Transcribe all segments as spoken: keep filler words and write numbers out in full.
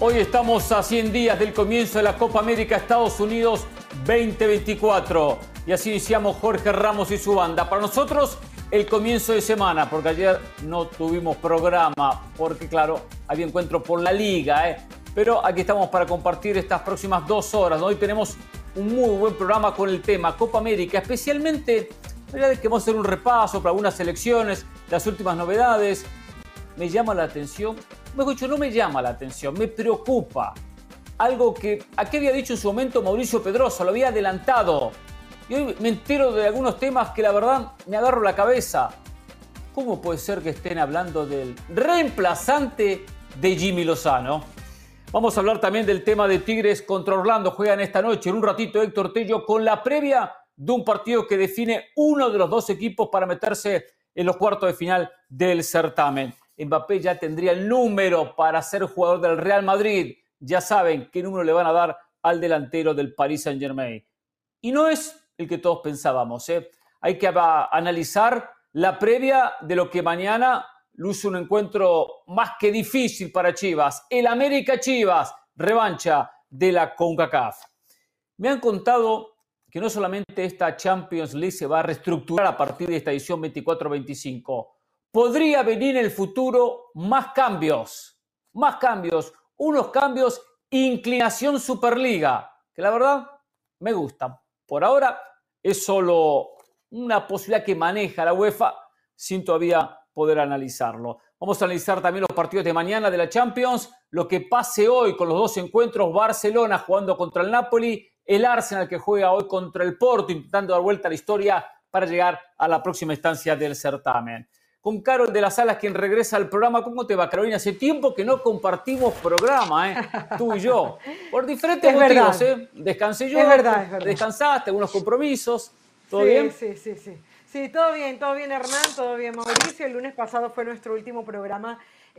Hoy estamos a cien días del comienzo de la Copa América Estados Unidos veinte veinticuatro. Y así iniciamos Jorge Ramos y su banda. Para nosotros, el comienzo de semana, porque ayer no tuvimos programa, porque claro, había encuentro por la Liga, ¿eh? Pero aquí estamos para compartir estas próximas dos horas. Hoy tenemos un muy buen programa con el tema Copa América, especialmente, la verdad es que vamos a hacer un repaso para algunas selecciones, las últimas novedades. Me llama la atención, mejor dicho, no me llama la atención, me preocupa. Algo que aquí había dicho en su momento Mauricio Pedrosa, lo había adelantado. Y hoy me entero de algunos temas que la verdad me agarro la cabeza. ¿Cómo puede ser que estén hablando del reemplazante de Jimmy Lozano? Vamos a hablar también del tema de Tigres contra Orlando. Juegan esta noche, en un ratito, Héctor Tello, con la previa de un partido que define uno de los dos equipos para meterse en los cuartos de final del certamen. Mbappé ya tendría el número para ser jugador del Real Madrid. Ya saben qué número le van a dar al delantero del Paris Saint-Germain. Y no es el que todos pensábamos, ¿eh? Hay que a, analizar la previa de lo que mañana luce un encuentro más que difícil para Chivas. El América Chivas, revancha de la CONCACAF. Me han contado que no solamente esta Champions League se va a reestructurar a partir de esta edición veinticuatro veinticinco. Podría venir en el futuro más cambios, más cambios, unos cambios, inclinación Superliga, que la verdad me gustan. Por ahora es solo una posibilidad que maneja la UEFA sin todavía poder analizarlo. Vamos a analizar también los partidos de mañana de la Champions, lo que pase hoy con los dos encuentros, Barcelona jugando contra el Napoli, el Arsenal que juega hoy contra el Porto, intentando dar vuelta a la historia para llegar a la próxima instancia del certamen. Con Carol de las Alas, quien regresa al programa. ¿Cómo te va, Carolina? Hace tiempo que no compartimos programa, ¿eh? Tú y yo. Por diferentes es motivos, verdad. ¿eh? Descansé yo, es verdad, es verdad. descansaste, algunos compromisos. ¿Todo sí, bien? Sí, sí, sí. Sí, todo bien, todo bien, Hernán, todo bien, Mauricio. El lunes pasado fue nuestro último programa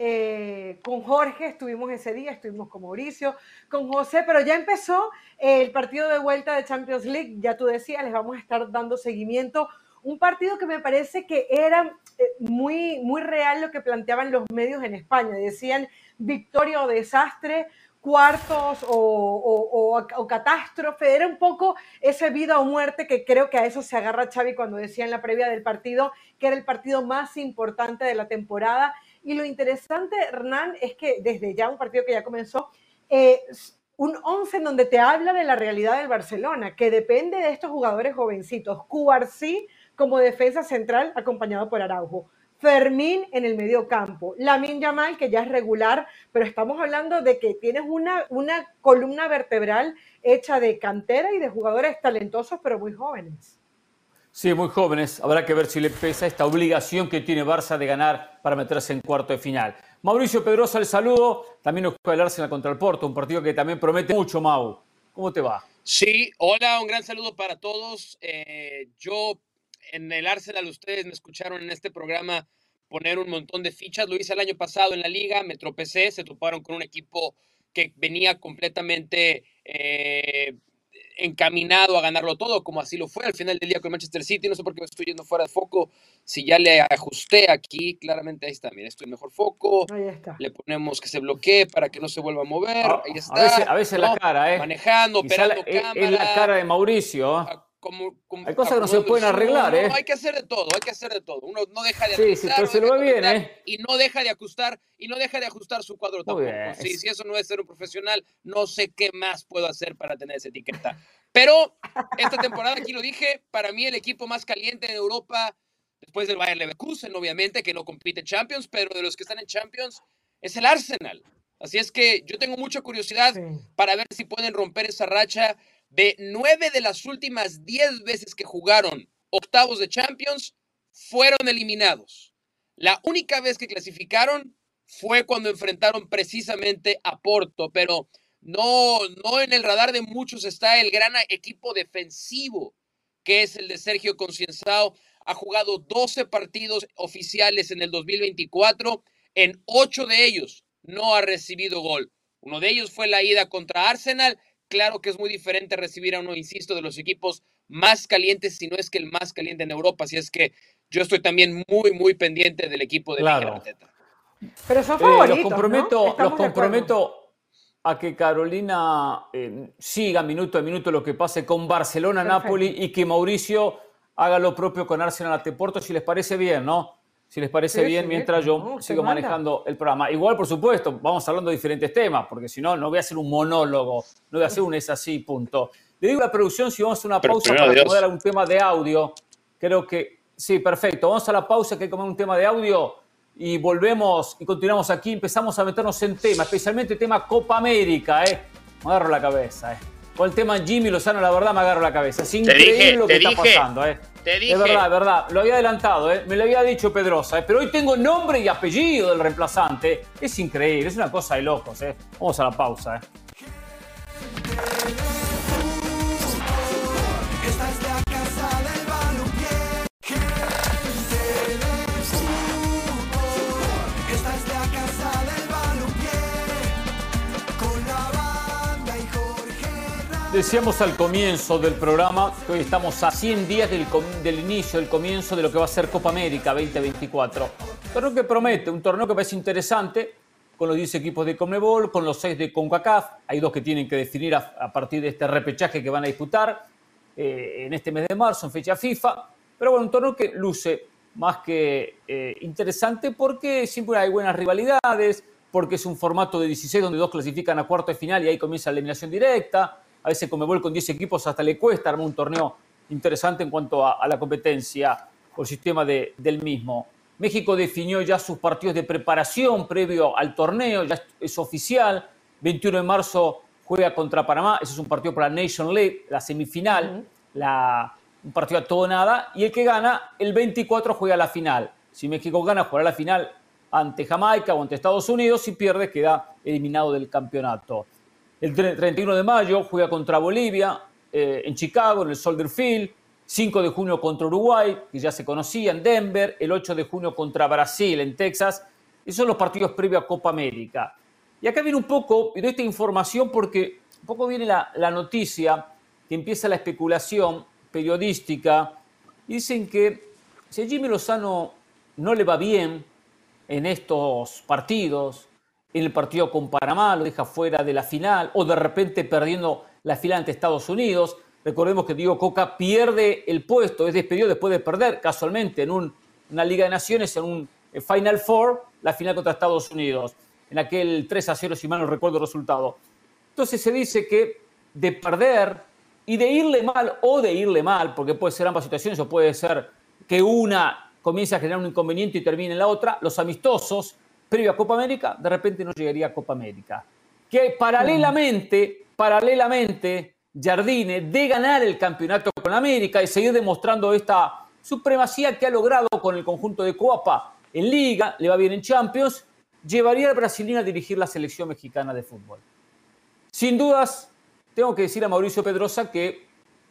eh, con Jorge. Estuvimos ese día, estuvimos con Mauricio, con José, pero ya empezó el partido de vuelta de Champions League. Ya tú decías, les vamos a estar dando seguimiento. Un partido que me parece que era muy, muy real lo que planteaban los medios en España. Decían victoria o desastre, cuartos o, o, o, o catástrofe. Era un poco ese vida o muerte que creo que a eso se agarra Xavi cuando decía en la previa del partido que era el partido más importante de la temporada. Y lo interesante, Hernán, es que desde ya un partido que ya comenzó, eh, un once en donde te habla de la realidad del Barcelona, que depende de estos jugadores jovencitos. Cubarsí como defensa central, acompañado por Araujo. Fermín en el medio campo. Lamine Yamal, que ya es regular, pero estamos hablando de que tienes una, una columna vertebral hecha de cantera y de jugadores talentosos, pero muy jóvenes. Sí, muy jóvenes. Habrá que ver si le pesa esta obligación que tiene Barça de ganar para meterse en cuarto de final. Mauricio Pedrosa, el saludo. También nos juega el Arsenal contra el Porto, un partido que también promete mucho, Mau. ¿Cómo te va? Sí, hola, un gran saludo para todos. Eh, yo en el Arsenal, ustedes me escucharon en este programa poner un montón de fichas. Lo hice el año pasado en la liga, me tropecé, se toparon con un equipo que venía completamente eh, encaminado a ganarlo todo, como así lo fue al final del día con Manchester City. No sé por qué me estoy yendo fuera de foco. Si ya le ajusté aquí, claramente ahí está. Mira, estoy en mejor foco. Ahí está. Le ponemos que se bloquee para que no se vuelva a mover. A, ahí está. A veces, a veces ¿no? la cara, ¿eh? Manejando, Quizá operando la, cámara. Es la cara de Mauricio, ¿eh? Como, como, hay cosas que no se pueden arreglar, no, ¿eh? Hay que hacer de todo, hay que hacer de todo. Uno no deja de sí, ajustar, sí, pero se lo ve bien, ¿eh? Y no deja de ajustar, y no deja de ajustar su cuadro Muy tampoco. bien. Sí, si eso no es ser un profesional, no sé qué más puedo hacer para tener esa etiqueta. Pero esta temporada, aquí lo dije, para mí el equipo más caliente en Europa, después del Bayer Leverkusen, obviamente, que no compite en Champions, pero de los que están en Champions, es el Arsenal. Así es que yo tengo mucha curiosidad sí. para ver si pueden romper esa racha de nueve de las últimas diez veces que jugaron octavos de Champions, fueron eliminados. La única vez que clasificaron fue cuando enfrentaron precisamente a Porto, pero no, no en el radar de muchos está el gran equipo defensivo, que es el de Sergio Conceição. Ha jugado doce partidos oficiales en el dos mil veinticuatro, en ocho de ellos no ha recibido gol. Uno de ellos fue la ida contra Arsenal. Claro que es muy diferente recibir a uno, insisto, de los equipos más calientes, si no es que el más caliente en Europa. Así es que yo estoy también muy, muy pendiente del equipo de claro. Mikel Arteta. Pero son favoritos, eh, los comprometo, ¿no? los comprometo, a que Carolina eh, siga minuto a minuto lo que pase con Barcelona, Perfecto. Napoli, y que Mauricio haga lo propio con Arsenal ate Porto, si les parece bien, ¿no? Si les parece Sí, bien, sí, mientras yo no, usted sigo manda. manejando el programa. Igual, por supuesto, vamos hablando de diferentes temas, porque si no, no voy a hacer un monólogo, no voy a hacer un es así, punto. Le digo a la producción si vamos a hacer una Pero pausa primero, para Dios. acomodar algún tema de audio. Creo que sí, perfecto. Vamos a la pausa, que hay que comer un tema de audio y volvemos y continuamos aquí. Empezamos a meternos en tema, especialmente tema Copa América, ¿eh? Me agarro la cabeza, ¿eh? Con el tema Jimmy Lozano, la verdad, me agarro la cabeza. Es increíble dije, lo que te está dije, pasando, ¿eh? te dije. Es verdad, es verdad. Lo había adelantado, ¿eh? Me lo había dicho Pedrosa, ¿eh? Pero hoy tengo nombre y apellido del reemplazante. Es increíble, es una cosa de locos, ¿eh? Vamos a la pausa, ¿eh? Esta es la casa del balompié. Gente del fútbol. Esta es la casa del balompié. Con la banda y Jorge Ramos. Decíamos al comienzo del programa que hoy estamos a cien días del, del inicio, del comienzo de lo que va a ser Copa América veinte veinticuatro. Un torneo que promete, un torneo que parece interesante, con los diez equipos de Conmebol, con los seis de CONCACAF. Hay dos que tienen que definir a, a partir de este repechaje que van a disputar eh, en este mes de marzo, en fecha FIFA. Pero bueno, un torneo que luce más que eh, interesante porque siempre hay buenas rivalidades, porque es un formato de dieciséis donde dos clasifican a cuarto de final y ahí comienza la eliminación directa. A veces Conmebol con diez equipos hasta le cuesta armar un torneo interesante en cuanto a, a la competencia o el sistema de, del mismo. México definió ya sus partidos de preparación previo al torneo, ya es, es oficial. veintiuno de marzo juega contra Panamá, ese es un partido para la Nation League, la semifinal, uh-huh. la, un partido a todo o nada. Y el que gana, el veinticuatro juega la final. Si México gana, jugará la final ante Jamaica o ante Estados Unidos. Si pierde, queda eliminado del campeonato. El treinta y uno de mayo juega contra Bolivia eh, en Chicago, en el Soldier Field. cinco de junio contra Uruguay, que ya se conocía, en Denver. El ocho de junio contra Brasil, en Texas. Esos son los partidos previos a Copa América. Y acá viene un poco, y doy esta información porque un poco viene la, la noticia, que empieza la especulación periodística. Y dicen que si a Jimmy Lozano no le va bien en estos partidos, en el partido con Panamá, lo deja fuera de la final, o de repente perdiendo la final ante Estados Unidos. Recordemos que Diego Coca pierde el puesto, es despedido después de perder casualmente en un, una Liga de Naciones, en un Final Four, la final contra Estados Unidos, en aquel tres a cero, si mal no recuerdo el resultado. Entonces se dice que de perder y de irle mal o de irle mal, porque puede ser ambas situaciones, o puede ser que una comience a generar un inconveniente y termine en la otra, los amistosos, previo a Copa América, de repente no llegaría a Copa América. Que paralelamente, paralelamente, Jardine, de ganar el campeonato con América y seguir demostrando esta supremacía que ha logrado con el conjunto de Coapa en Liga, le va bien en Champions, llevaría al brasileño a dirigir la selección mexicana de fútbol. Sin dudas, tengo que decir a Mauricio Pedrosa que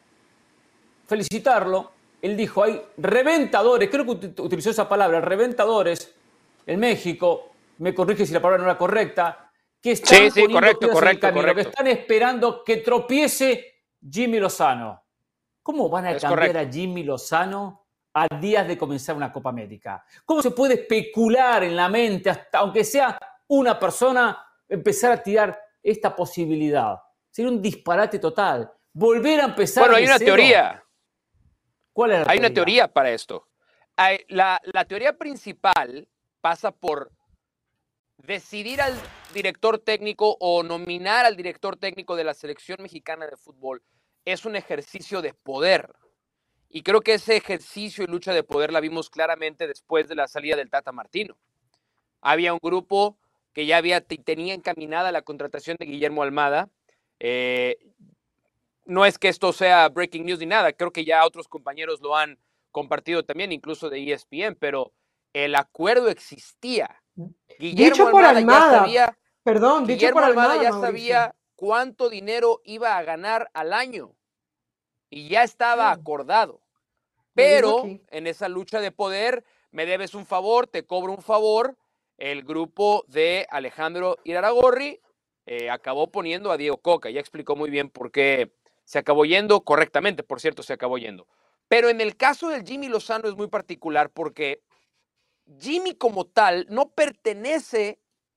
felicitarlo. Él dijo, hay reventadores, creo que utilizó esa palabra, reventadores en México, me corrige si la palabra no era correcta, que están sí, sí, poniendo correcto, correcto, el camino, correcto. que están esperando que tropiece Jimmy Lozano. ¿Cómo van a es cambiar correcto. a Jimmy Lozano a días de comenzar una Copa América? ¿Cómo se puede especular en la mente, hasta aunque sea una persona, empezar a tirar esta posibilidad? Sería un disparate total. Volver a empezar Bueno, de hay una cero. teoría. ¿Cuál es la Hay teoría? una teoría para esto. Hay, la, la teoría principal pasa por decidir al director técnico o nominar al director técnico de la selección mexicana de fútbol. Es un ejercicio de poder. Y creo que ese ejercicio y lucha de poder la vimos claramente después de la salida del Tata Martino. Había un grupo que ya había, tenía encaminada la contratación de Guillermo Almada. Eh, no es que esto sea breaking news ni nada, creo que ya otros compañeros lo han compartido también, incluso de E S P N, pero el acuerdo existía. Guillermo dicho por Almada, Almada, ya sabía, perdón, dicho Guillermo por Almada Almada, ya Mauricio. sabía cuánto dinero iba a ganar al año y ya estaba Sí. acordado. Lo digo Pero aquí. en esa lucha de poder, me debes un favor, te cobro un favor, el grupo de Alejandro Iraragorri eh, acabó poniendo a Diego Coca. Ya explicó muy bien por qué se acabó yendo, correctamente, por cierto, se acabó yendo. Pero en el caso del Jimmy Lozano es muy particular porque Jimmy como tal no pertenece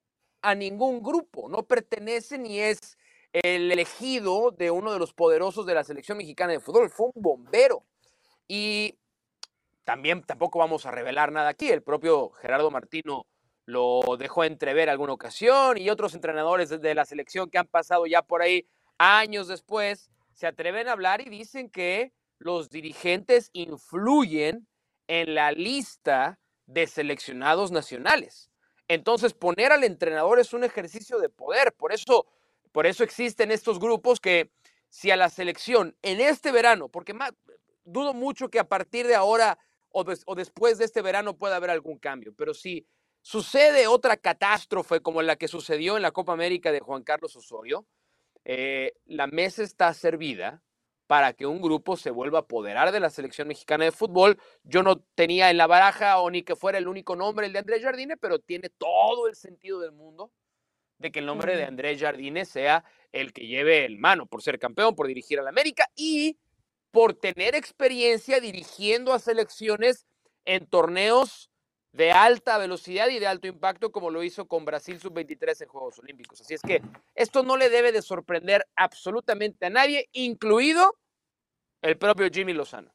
a ningún grupo, no pertenece ni es el elegido de uno de los poderosos de la selección mexicana de fútbol, fue un bombero. Y también tampoco vamos a revelar nada aquí, el propio Gerardo Martino lo dejó entrever alguna ocasión y otros entrenadores de la selección que han pasado ya por ahí años después se atreven a hablar y dicen que los dirigentes influyen en la lista de seleccionados nacionales. Entonces, poner al entrenador es un ejercicio de poder. Por eso, por eso existen estos grupos que si a la selección en este verano, porque más, dudo mucho que a partir de ahora o, des, o después de este verano pueda haber algún cambio, pero si sucede otra catástrofe como la que sucedió en la Copa América de Juan Carlos Osorio, eh, la mesa está servida para que un grupo se vuelva a apoderar de la selección mexicana de fútbol. Yo no tenía en la baraja o ni que fuera el único nombre el de Andrés Jardine, pero tiene todo el sentido del mundo de que el nombre uh-huh. de Andrés Jardine sea el que lleve el mano por ser campeón, por dirigir a la América y por tener experiencia dirigiendo a selecciones en torneos de alta velocidad y de alto impacto, como lo hizo con Brasil sub veintitrés en Juegos Olímpicos. Así es que esto no le debe de sorprender absolutamente a nadie, incluido el propio Jimmy Lozano.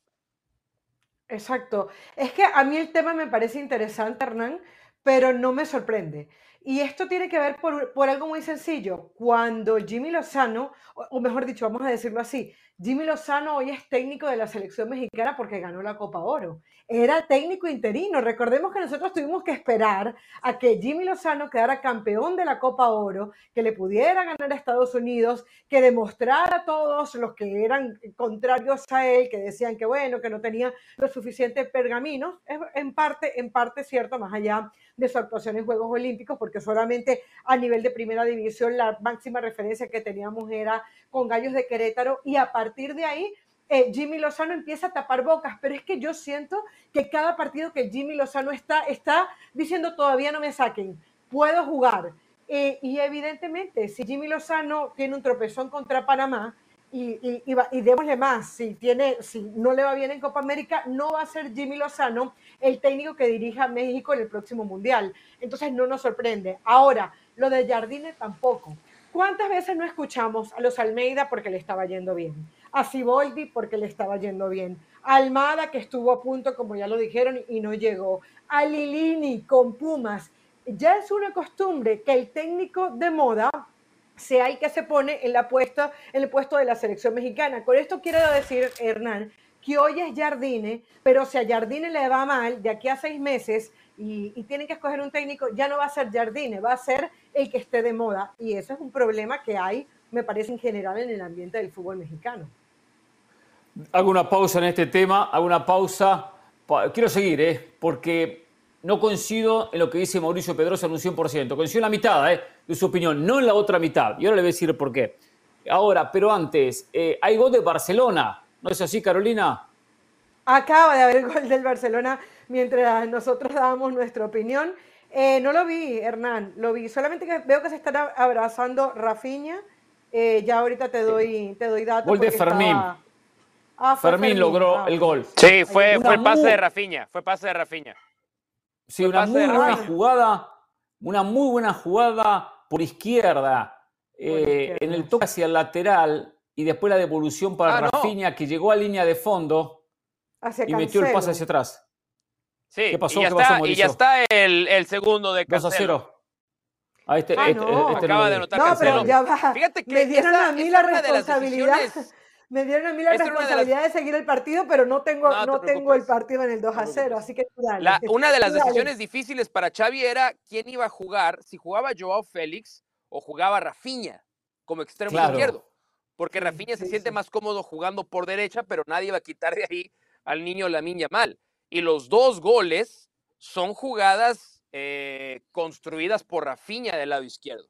Exacto. Es que a mí el tema me parece interesante, Hernán, pero no me sorprende. Y esto tiene que ver por, por algo muy sencillo. Cuando Jimmy Lozano, o, o mejor dicho, vamos a decirlo así, Jimmy Lozano hoy es técnico de la selección mexicana porque ganó la Copa Oro. Era técnico interino. Recordemos que nosotros tuvimos que esperar a que Jimmy Lozano quedara campeón de la Copa Oro, que le pudiera ganar a Estados Unidos, que demostrara a todos los que eran contrarios a él, que decían que bueno, que no tenía los suficientes pergaminos. Es en parte, en parte cierto, más allá de su actuación en Juegos Olímpicos, porque solamente a nivel de primera división la máxima referencia que teníamos era con Gallos de Querétaro, y a partir de ahí eh, Jimmy Lozano empieza a tapar bocas, pero es que yo siento que cada partido que Jimmy Lozano está, está diciendo todavía no me saquen, puedo jugar. Eh, y evidentemente, si Jimmy Lozano tiene un tropezón contra Panamá, y, y, y, va, y démosle más, si, tiene, si no le va bien en Copa América, no va a ser Jimmy Lozano el técnico que dirija a México en el próximo Mundial. Entonces no nos sorprende. Ahora, lo de Jardine tampoco. ¿Cuántas veces no escuchamos a los Almeida porque le estaba yendo bien? A Siboldi porque le estaba yendo bien. A Almada, que estuvo a punto, como ya lo dijeron, y no llegó. A Lilini con Pumas. Ya es una costumbre que el técnico de moda sea el que se pone en, la puesta, en el puesto de la selección mexicana. Con esto quiero decir, Hernán, que hoy es Jardine, pero si a Jardine le va mal de aquí a seis meses y, y tienen que escoger un técnico, ya no va a ser Jardine, va a ser el que esté de moda. Y eso es un problema que hay, me parece, en general en el ambiente del fútbol mexicano. Hago una pausa en este tema, hago una pausa. Quiero seguir, ¿eh? porque no coincido en lo que dice Mauricio Pedrosa en un cien por ciento. Coincido en la mitad ¿eh? de su opinión, no en la otra mitad. Y ahora le voy a decir por qué. Ahora, pero antes, eh, hay gol de Barcelona. ¿No es así, Carolina? Acaba de haber gol del Barcelona mientras nosotros dábamos nuestra opinión. Eh, no lo vi, Hernán, lo vi. Solamente que veo que se están abrazando Rafinha. Eh, ya ahorita te doy, te doy datos. Gol de Fermín. Estaba... Ah, Fermín, Fermín logró ah, el gol. Sí, fue, fue el pase muy... de Rafinha. Fue pase de Rafinha. Sí, una muy buena jugada. Una muy buena jugada por izquierda. Por eh, izquierda. En el toque hacia el lateral. Y después la devolución para ah, Rafinha, no. que llegó a línea de fondo hacia y Cancelo. Metió el pase hacia atrás. Sí, ¿Qué pasó? Y ya, ¿Qué está, pasó, y ya está el, el segundo de Cancelo. dos a cero. Ah, este, ah, este, no. este Acaba no de anotar no, Cancelo. Pero ya va. Fíjate que me dieron esta, a mí la responsabilidad. Decisiones... Me dieron a mí la responsabilidad de, las... de seguir el partido, pero no tengo, no, no tengo el partido en el dos a cero, así que dale. La, una de las dale. decisiones difíciles para Xavi era quién iba a jugar, si jugaba Joao Félix o jugaba Rafinha como extremo claro. izquierdo. Porque Rafinha sí, se siente sí. más cómodo jugando por derecha, pero nadie va a quitar de ahí al niño Lamine Yamal. Y los dos goles son jugadas eh, construidas por Rafinha del lado izquierdo.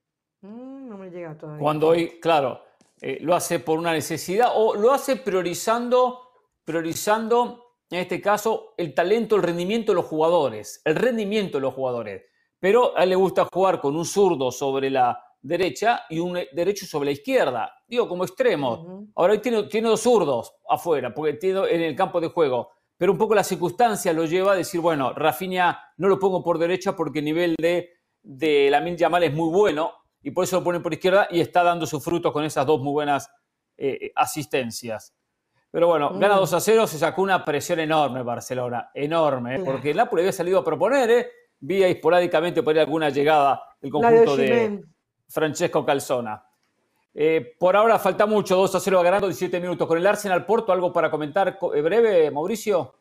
Mm, no me llega todavía. Cuando hoy, claro, eh, lo hace por una necesidad o lo hace priorizando, priorizando, en este caso, el talento, el rendimiento de los jugadores. El rendimiento de los jugadores. Pero a él le gusta jugar con un zurdo sobre la derecha y un derecho sobre la izquierda, digo, como extremos. Uh-huh. Ahora hoy tiene, tiene dos zurdos afuera, porque tiene en el campo de juego, pero un poco la circunstancia lo lleva a decir, bueno, Rafinha no lo pongo por derecha porque el nivel de de Lamine Yamal es muy bueno y por eso lo ponen por izquierda y está dando sus frutos con esas dos muy buenas eh, asistencias. Pero bueno, Mm. gana dos a cero, se sacó una presión enorme Barcelona, enorme, ¿eh? Claro. Porque el Napoli había salido a proponer, ¿eh? Vía esporádicamente por ahí alguna llegada el La de conjunto de Osimhen. Francesco Calzona. Eh, por ahora falta mucho, dos a cero ganando, diecisiete minutos. Con el Arsenal Porto, ¿algo para comentar eh, breve, Mauricio?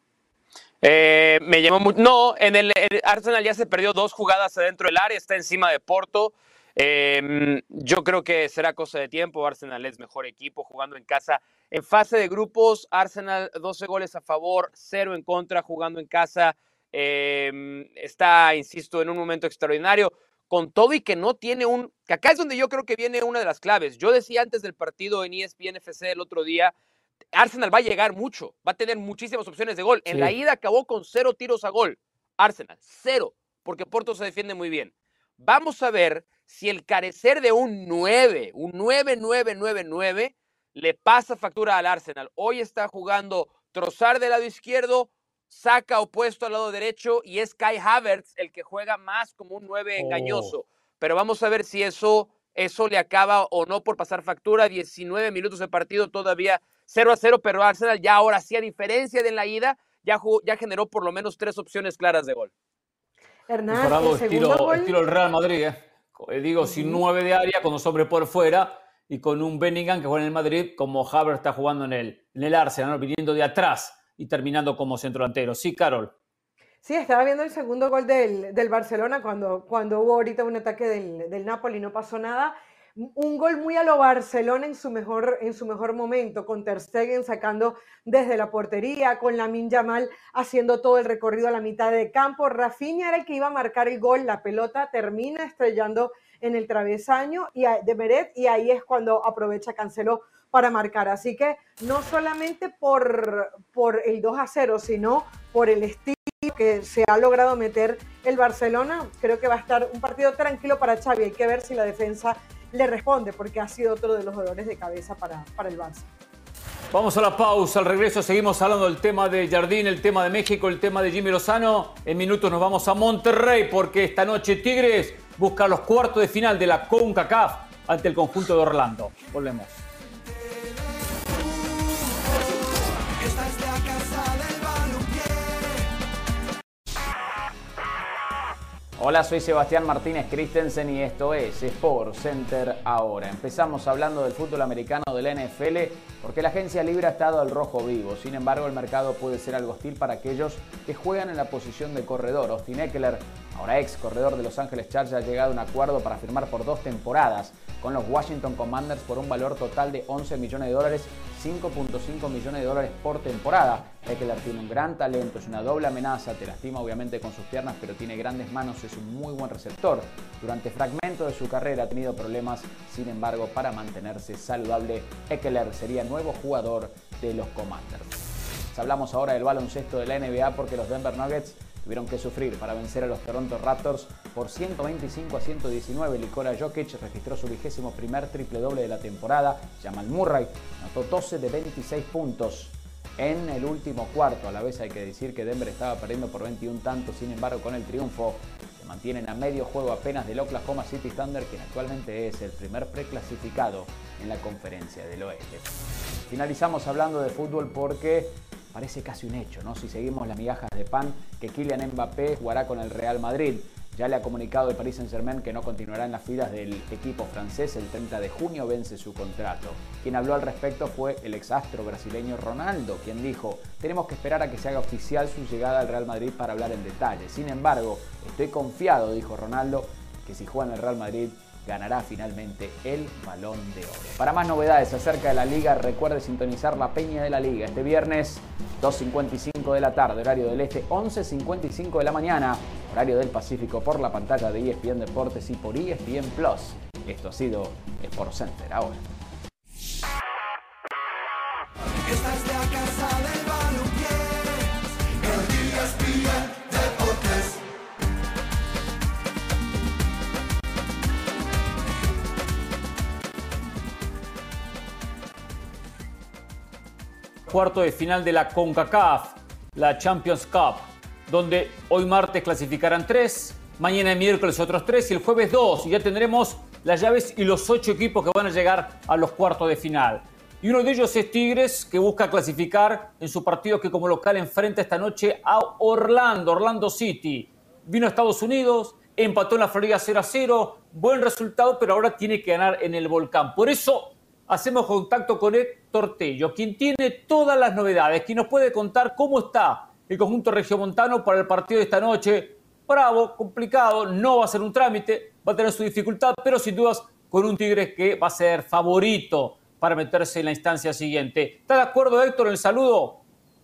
Eh, me llamó mucho. No, en el, el Arsenal ya se perdió dos jugadas adentro del área, está encima de Porto. Eh, yo creo que será cosa de tiempo. Arsenal es mejor equipo jugando en casa. En fase de grupos, Arsenal doce goles a favor, cero en contra jugando en casa. Eh, está, insisto, en un momento extraordinario. Con todo y que no tiene un... que acá es donde yo creo que viene una de las claves. Yo decía antes del partido en E S P N F C el otro día, Arsenal va a llegar mucho, va a tener muchísimas opciones de gol. En Sí. la ida acabó con cero tiros a gol. Arsenal, cero, porque Porto se defiende muy bien. Vamos a ver si el carecer de un nueve, un nueve nueve nueve nueve, le pasa factura al Arsenal. Hoy está jugando Trossard del lado izquierdo, Saka opuesto al lado derecho y es Kai Havertz el que juega más como un nueve engañoso. Oh. Pero vamos a ver si eso, eso le acaba o no por pasar factura. diecinueve minutos de partido todavía cero a cero, pero Arsenal ya ahora sí, a diferencia de en la ida, ya, jugó, ya generó por lo menos tres opciones claras de gol. Hernán, Mejorado el segundo estilo, gol. estilo el Real Madrid, ¿eh? Eh, Digo, Ujú. sin nueve de área, con dos hombres por fuera y con un Bellingham que juega en el Madrid, como Havertz está jugando en el, en el Arsenal, ¿no? Viniendo de atrás y terminando como centrodelantero. Sí, Carol. Sí, estaba viendo el segundo gol del, del Barcelona cuando, cuando hubo ahorita un ataque del, del Napoli, no pasó nada. Un gol muy a lo Barcelona en su mejor, en su mejor momento, con Ter Stegen sacando desde la portería, con Lamine Yamal haciendo todo el recorrido a la mitad de campo. Rafinha era el que iba a marcar el gol, la pelota termina estrellando en el travesaño y a- de Meret y ahí es cuando aprovecha Cancelo para marcar. Así que no solamente por, por el dos a cero, sino por el estilo que se ha logrado meter el Barcelona, creo que va a estar un partido tranquilo para Xavi. Hay que ver si la defensa le responde, porque ha sido otro de los dolores de cabeza para, para el Barça. Vamos a la pausa, al regreso seguimos hablando del tema de Jardín, el tema de México, el tema de Jimmy Lozano. En minutos nos vamos a Monterrey porque esta noche Tigres busca los cuartos de final de la CONCACAF ante el conjunto de Orlando. Volvemos. Esta es la casa del balompié. Hola, soy Sebastián Martínez Christensen y esto es Sport Center ahora. Empezamos hablando del fútbol americano de la N F L porque la agencia libre ha estado al rojo vivo. Sin embargo, el mercado puede ser algo hostil para aquellos que juegan en la posición de corredor. Austin Ekeler, ahora ex corredor de Los Ángeles Chargers, ha llegado a un acuerdo para firmar por dos temporadas con los Washington Commanders por un valor total de once millones de dólares, cinco punto cinco millones de dólares por temporada. Ekeler tiene un gran talento, es una doble amenaza, te lastima obviamente con sus piernas, pero tiene grandes manos, es un muy buen receptor. Durante fragmentos de su carrera ha tenido problemas, sin embargo, para mantenerse saludable, Ekeler sería nuevo jugador de los Commanders. Hablamos ahora del baloncesto de la N B A porque los Denver Nuggets tuvieron que sufrir para vencer a los Toronto Raptors por ciento veinticinco a ciento diecinueve. Nikola Jokic registró su vigésimo primer triple doble de la temporada. Jamal Murray anotó doce de veintiséis puntos en el último cuarto. A la vez hay que decir que Denver estaba perdiendo por veintiún tantos. Sin embargo, con el triunfo se mantienen a medio juego apenas del Oklahoma City Thunder, quien actualmente es el primer preclasificado en la conferencia del oeste. Finalizamos hablando de fútbol porque parece casi un hecho, ¿no? Si seguimos las migajas de pan, que Kylian Mbappé jugará con el Real Madrid. Ya le ha comunicado el Paris Saint-Germain que no continuará en las filas del equipo francés. El treinta de junio vence su contrato. Quien habló al respecto fue el exastro brasileño Ronaldo, quien dijo: tenemos que esperar a que se haga oficial su llegada al Real Madrid para hablar en detalle. Sin embargo, estoy confiado, dijo Ronaldo, que si juega en el Real Madrid ganará finalmente el Balón de Oro. Para más novedades acerca de la Liga, recuerde sintonizar la Peña de la Liga este viernes, dos cincuenta y cinco de la tarde, horario del Este, once cincuenta y cinco de la mañana, horario del Pacífico, por la pantalla de E S P N Deportes y por E S P N Plus. Esto ha sido Sport Center ahora. Esta es la casa del balompié. En E S P N Deportes. Cuarto de final de la CONCACAF, la Champions Cup, donde hoy martes clasificarán tres Mañana miércoles otros tres y el jueves dos. Y ya tendremos las llaves y los ocho equipos que van a llegar a los cuartos de final. Y uno de ellos es Tigres, que busca clasificar en su partido que como local enfrenta esta noche a Orlando, Orlando City. Vino a Estados Unidos, empató en la Florida cero a cero, buen resultado, pero ahora tiene que ganar en el Volcán. Por eso hacemos contacto con Héctor Tello, quien tiene todas las novedades, quien nos puede contar cómo está el conjunto regiomontano para el partido de esta noche. Bravo, complicado, no va a ser un trámite, va a tener su dificultad, pero sin dudas con un Tigres que va a ser favorito para meterse en la instancia siguiente. ¿Está de acuerdo, Héctor, en el saludo?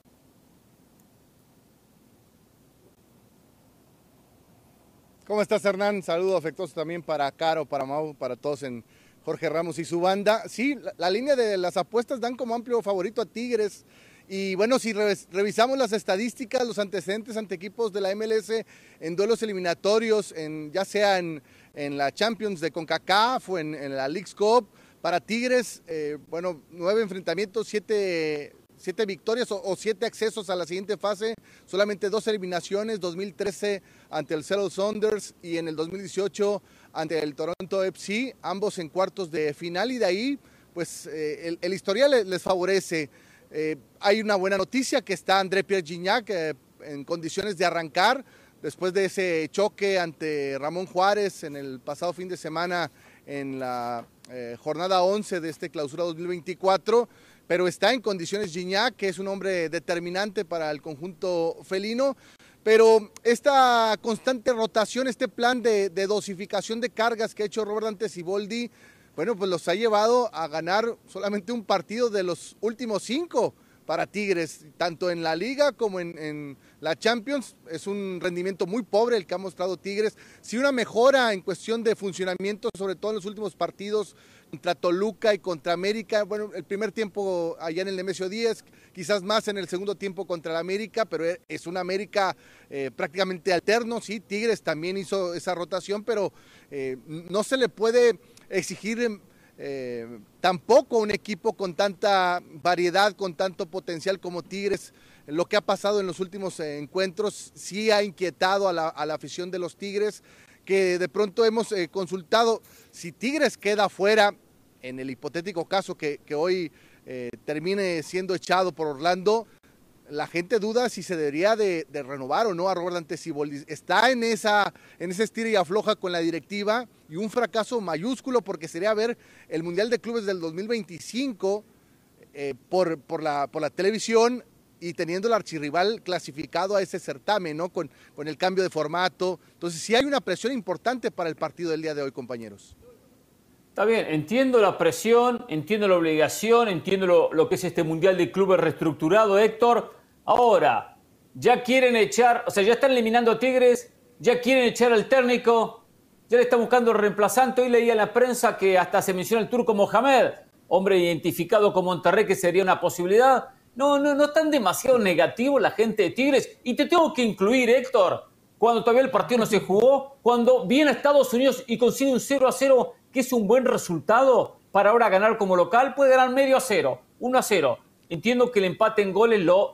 ¿Cómo estás, Hernán? Saludo afectuoso también para Caro, para Mau, para todos en Jorge Ramos y su banda. Sí, la, la línea de las apuestas dan como amplio favorito a Tigres. Y bueno, si re, revisamos las estadísticas, los antecedentes ante equipos de la M L S en duelos eliminatorios, en, ya sea en, en la Champions de CONCACAF o en, en la Leagues Cup, para Tigres, eh, bueno, nueve enfrentamientos, siete, siete victorias o, o siete accesos a la siguiente fase, solamente dos eliminaciones, dos mil trece ante el Seattle Sounders y en el dos mil dieciocho ante el Toronto F C, ambos en cuartos de final, y de ahí, pues eh, el, el historial les, les favorece. Eh, hay una buena noticia, que está André Pierre Gignac eh, en condiciones de arrancar después de ese choque ante Ramón Juárez en el pasado fin de semana en la eh, jornada once de este clausura dos mil veinticuatro, pero está en condiciones Gignac, que es un hombre determinante para el conjunto felino. Pero esta constante rotación, este plan de, de dosificación de cargas que ha hecho Robert Dante Siboldi, bueno, pues los ha llevado a ganar solamente un partido de los últimos cinco para Tigres, tanto en la Liga como en, en la Champions. Es un rendimiento muy pobre el que ha mostrado Tigres. Sí, una mejora en cuestión de funcionamiento, sobre todo en los últimos partidos contra Toluca y contra América. Bueno, el primer tiempo allá en el Nemesio diez, quizás más en el segundo tiempo contra el América, pero es un América eh, prácticamente alterno. Sí, Tigres también hizo esa rotación, pero eh, no se le puede exigir eh, tampoco un equipo con tanta variedad, con tanto potencial como Tigres. Lo que ha pasado en los últimos eh, encuentros sí ha inquietado a la, a la afición de los Tigres, que de pronto hemos eh, consultado. Si Tigres queda fuera, en el hipotético caso que, que hoy eh, termine siendo echado por Orlando, la gente duda si se debería de, de renovar o no a Robert Dante Siboldi. Está en esa, en ese estira y afloja con la directiva, y un fracaso mayúsculo, porque sería ver el Mundial de Clubes del dos mil veinticinco eh, por, por, la, por la televisión, y teniendo el archirrival clasificado a ese certamen, ¿no? Con, con el cambio de formato. Entonces sí hay una presión importante para el partido del día de hoy, compañeros. Está bien, entiendo la presión, entiendo la obligación, entiendo lo, lo que es este Mundial de Clubes reestructurado, Héctor. Ahora, ya quieren echar, o sea, ya están eliminando a Tigres, ya quieren echar al técnico, ya le están buscando reemplazante. Hoy leía en la prensa que hasta se menciona el turco Mohamed, hombre identificado con Monterrey, que sería una posibilidad. No, no, no están demasiado negativos la gente de Tigres. Y te tengo que incluir, Héctor, cuando todavía el partido no se jugó, cuando viene a Estados Unidos y consigue un cero a cero, que es un buen resultado para ahora ganar como local, puede ganar medio a cero, uno a cero. Entiendo que el empate en goles lo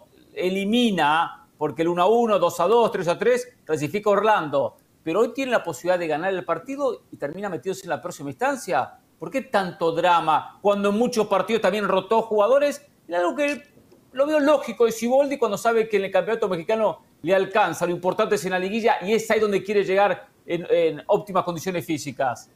elimina, porque el uno a uno, dos a dos, tres a tres, clasifica a Orlando. Pero hoy tiene la posibilidad de ganar el partido y termina metidos en la próxima instancia. ¿Por qué tanto drama cuando en muchos partidos también rotó jugadores? Y algo que lo veo lógico de Siboldi cuando sabe que en el campeonato mexicano le alcanza. Lo importante es en la liguilla, y es ahí donde quiere llegar en, en óptimas condiciones físicas.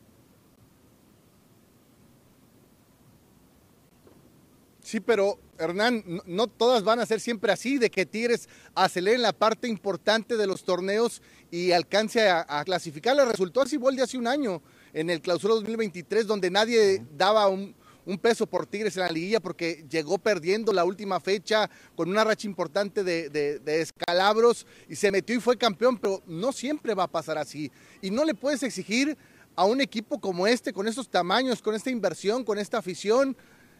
Sí, pero Hernán, no, no todas van a ser siempre así, de que Tigres acelere en la parte importante de los torneos y alcance a, a clasificar. Le resultó a Siboldi hace un año en el Clausura dos mil veintitrés, donde nadie daba un, un peso por Tigres en la liguilla, porque llegó perdiendo la última fecha con una racha importante de, de, de descalabros, y se metió y fue campeón. Pero no siempre va a pasar así, y no le puedes exigir a un equipo como este, con esos tamaños, con esta inversión, con esta afición,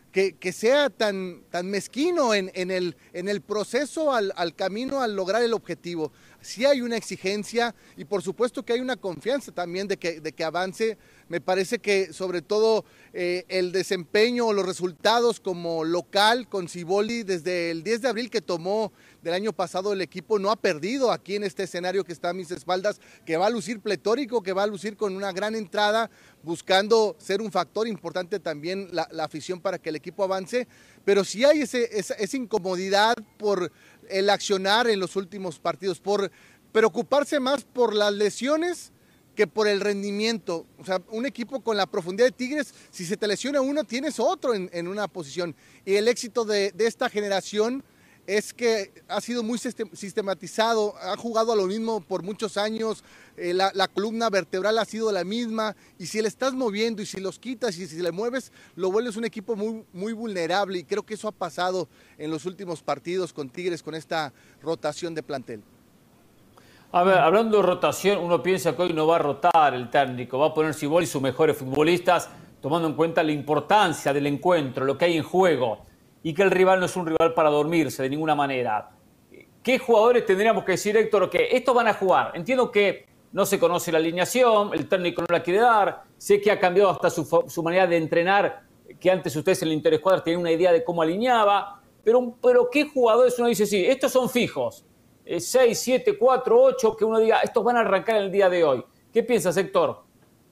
que, que sea tan, tan mezquino en, en, el, en el proceso al, al camino al lograr el objetivo. Sí hay una exigencia y por supuesto que hay una confianza también de que, de que avance. Me parece que sobre todo eh, el desempeño o los resultados como local con Siboldi desde el diez de abril que tomó del año pasado el equipo no ha perdido aquí en este escenario que está a mis espaldas, que va a lucir pletórico, que va a lucir con una gran entrada, buscando ser un factor importante también la, la afición para que el equipo avance, pero sí hay ese, esa, esa incomodidad por el accionar en los últimos partidos, por preocuparse más por las lesiones que por el rendimiento. O sea, un equipo con la profundidad de Tigres, si se te lesiona uno, tienes otro en, en una posición. Y el éxito de, de esta generación es que ha sido muy sistematizado, ha jugado a lo mismo por muchos años, eh, la, la columna vertebral ha sido la misma, y si le estás moviendo y si los quitas y si le mueves, lo vuelves un equipo muy, muy vulnerable, y creo que eso ha pasado en los últimos partidos con Tigres, con esta rotación de plantel. A ver, hablando de rotación, uno piensa que hoy no va a rotar el técnico, va a poner Siboldi y sus mejores futbolistas, tomando en cuenta la importancia del encuentro, lo que hay en juego, y que el rival no es un rival para dormirse de ninguna manera. ¿Qué jugadores tendríamos que decir, Héctor, que estos van a jugar? Entiendo que no se conoce la alineación, el técnico no la quiere dar, sé que ha cambiado hasta su, su manera de entrenar, que antes ustedes en el Interescuadras tenían una idea de cómo alineaba, pero, pero ¿qué jugadores uno dice, sí, estos son fijos? seis, siete, cuatro, ocho, que uno diga, estos van a arrancar el día de hoy. ¿Qué piensas, Héctor?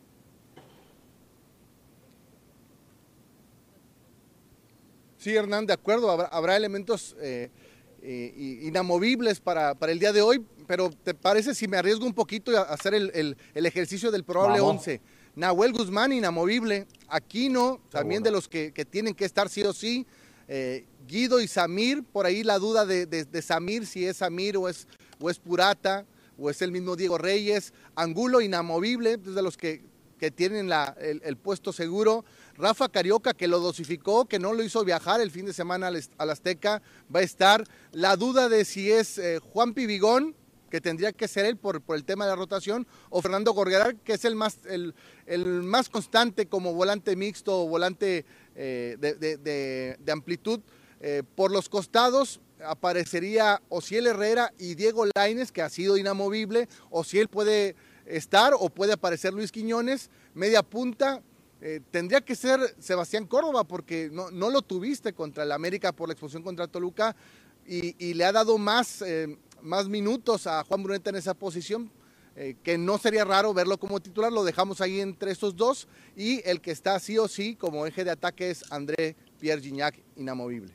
Sí, Hernán, de acuerdo, habrá, habrá elementos eh, eh, inamovibles para, para el día de hoy, pero ¿te parece si me arriesgo un poquito a hacer el, el, el ejercicio del probable Vamos. once? Nahuel Guzmán, inamovible. Aquino, también Seguro. de los que, que tienen que estar sí o sí. Eh, Guido y Samir, por ahí la duda de, de, de Samir, si es Samir o es, o es Purata, o es el mismo Diego Reyes. Angulo, inamovible, es de los que, que tienen la, el, el puesto seguro. Rafa Carioca, que lo dosificó, que no lo hizo viajar el fin de semana al, al Azteca, va a estar. La duda de si es eh, Juan Pibigón, que tendría que ser él por, por el tema de la rotación, o Fernando Gorriarán, que es el más, el, el más constante como volante mixto o volante eh, de, de, de, de amplitud. Eh, por los costados aparecería Osiel Herrera y Diego Lainez, que ha sido inamovible. Osiel puede estar o puede aparecer Luis Quiñones. Media punta, eh, tendría que ser Sebastián Córdoba, porque no, no lo tuviste contra el América por la expulsión contra Toluca, y, y le ha dado más, eh, más minutos a Juan Bruneta en esa posición, eh, que no sería raro verlo como titular. Lo dejamos ahí entre estos dos, y el que está sí o sí como eje de ataque es André Pierre Gignac, inamovible.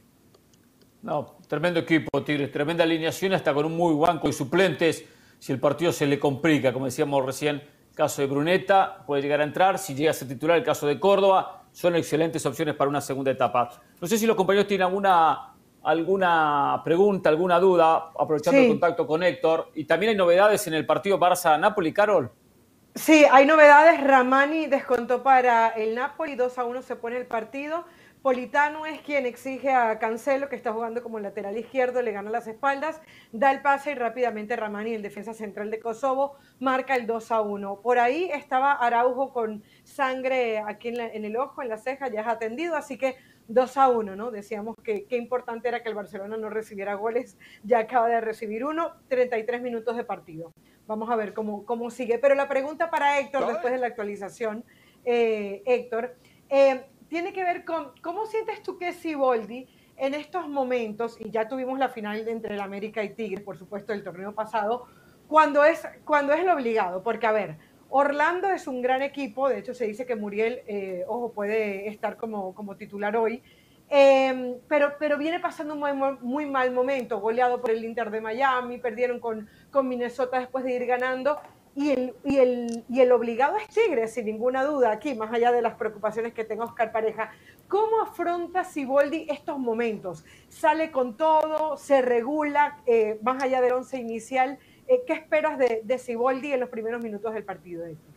No, tremendo equipo, Tigres, tremenda alineación, hasta con un muy banco de suplentes. Si el partido se le complica, como decíamos recién, el caso de Bruneta puede llegar a entrar. Si llega a ser titular, el caso de Córdoba, son excelentes opciones para una segunda etapa. No sé si los compañeros tienen alguna, alguna pregunta, alguna duda, aprovechando Sí. el contacto con Héctor. Y también hay novedades en el partido Barça-Napoli, Carol. Sí, hay novedades. Ramani descontó para el Napoli, dos a uno se pone el partido. Politano es quien exige a Cancelo, que está jugando como lateral izquierdo, le gana las espaldas, da el pase y rápidamente Ramani, el defensa central de Kosovo, marca el dos a uno. Por ahí estaba Araujo con sangre aquí en, la, en el ojo, en la ceja, ya es atendido, así que dos a uno, ¿no? Decíamos que qué importante era que el Barcelona no recibiera goles, ya acaba de recibir uno, treinta y tres minutos de partido. Vamos a ver cómo, cómo sigue. Pero la pregunta para Héctor, después de la actualización, eh, Héctor, eh, tiene que ver con cómo sientes tú que Siboldi en estos momentos, y ya tuvimos la final entre el América y Tigres, por supuesto, el torneo pasado, cuando es, cuando es el obligado, porque a ver, Orlando es un gran equipo, de hecho se dice que Muriel, eh, ojo, puede estar como, como titular hoy, eh, pero, pero viene pasando un muy, muy mal momento, goleado por el Inter de Miami, perdieron con, con Minnesota después de ir ganando, y el, y, el, y el obligado es Tigres, sin ninguna duda, aquí, más allá de las preocupaciones que tenga Oscar Pareja. ¿Cómo afronta Siboldi estos momentos? ¿Sale con todo? ¿Se regula? Eh, más allá del once inicial, eh, ¿qué esperas de, de Siboldi en los primeros minutos del partido, Héctor?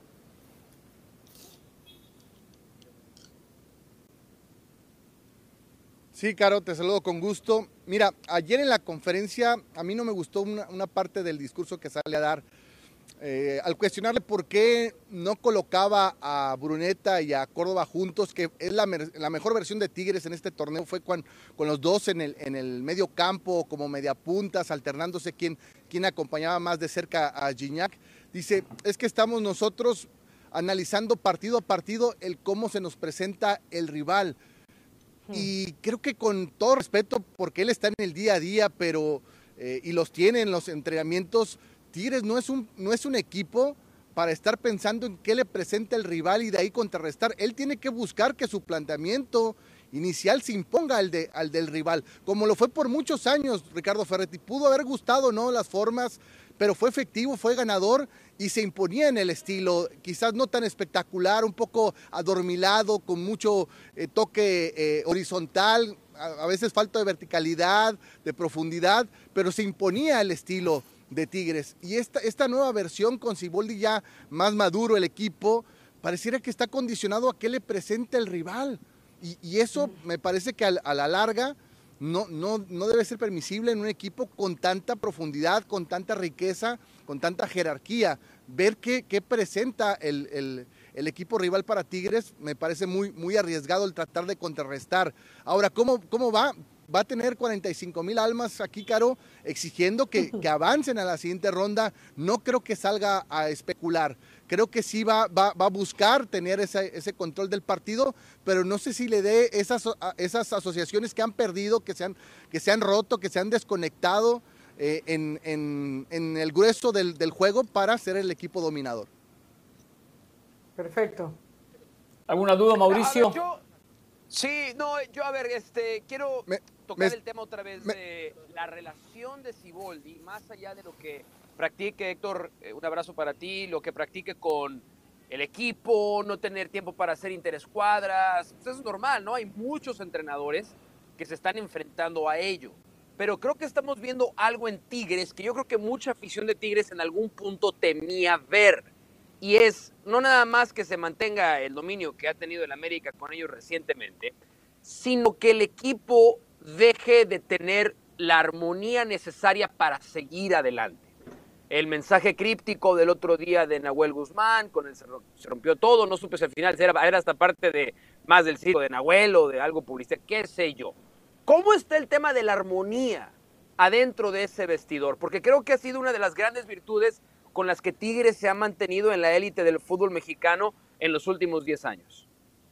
Sí, Caro, te saludo con gusto. Mira, ayer en la conferencia a mí no me gustó una, una parte del discurso que sale a dar. eh, al cuestionarle por qué no colocaba a Bruneta y a Córdoba juntos, que es la, la mejor versión de Tigres en este torneo, fue con, con los dos en el, en el medio campo, como mediapuntas, alternándose quién, quién acompañaba más de cerca a Gignac. Dice, es que estamos nosotros analizando partido a partido el cómo se nos presenta el rival. Hmm. Y creo que con todo respeto, porque él está en el día a día, pero eh, y los tiene en los entrenamientos, Tigres no es un, no es un equipo para estar pensando en qué le presenta el rival y de ahí contrarrestar. Él tiene que buscar que su planteamiento inicial se imponga al, de, al del rival, como lo fue por muchos años Ricardo Ferretti. Pudo haber gustado, ¿no?, las formas, pero fue efectivo, fue ganador y se imponía en el estilo, quizás no tan espectacular, un poco adormilado, con mucho eh, toque eh, horizontal, a, a veces falta de verticalidad, de profundidad, pero se imponía el estilo de Tigres. Y esta, esta nueva versión con Siboldi ya más maduro el equipo, pareciera que está condicionado a qué le presenta el rival. Y, y eso me parece que a, a la larga no, no, no debe ser permisible en un equipo con tanta profundidad, con tanta riqueza, con tanta jerarquía. Ver qué, qué presenta el, el, el equipo rival para Tigres me parece muy, muy arriesgado el tratar de contrarrestar. Ahora, ¿cómo, cómo va? Va a tener cuarenta y cinco mil almas aquí, Caro, exigiendo que, que avancen a la siguiente ronda. No creo que salga a especular. Creo que sí va, va, va a buscar tener ese, ese control del partido, pero no sé si le dé esas, esas asociaciones que han perdido, que se han, que se han roto, que se han desconectado eh, en, en, en el grueso del, del juego para ser el equipo dominador. Perfecto. ¿Alguna duda, Mauricio? A ver, yo... Sí, no, yo a ver, este, quiero me, tocar me, el tema otra vez me, de la relación de Siboldi, más allá de lo que practique, Héctor, eh, un abrazo para ti, lo que practique con el equipo, no tener tiempo para hacer interescuadras, pues eso es normal, ¿no? Hay muchos entrenadores que se están enfrentando a ello, pero creo que estamos viendo algo en Tigres que yo creo que mucha afición de Tigres en algún punto temía ver. Y es no nada más que se mantenga el dominio que ha tenido el América con ellos recientemente, sino que el equipo deje de tener la armonía necesaria para seguir adelante. El mensaje críptico del otro día de Nahuel Guzmán, con el se rompió todo, no supe si al final era, era hasta parte de más del ciclo de Nahuel o de algo publicitario, qué sé yo. ¿Cómo está el tema de la armonía adentro de ese vestidor? Porque creo que ha sido una de las grandes virtudes con las que Tigres se ha mantenido en la élite del fútbol mexicano en los últimos diez años.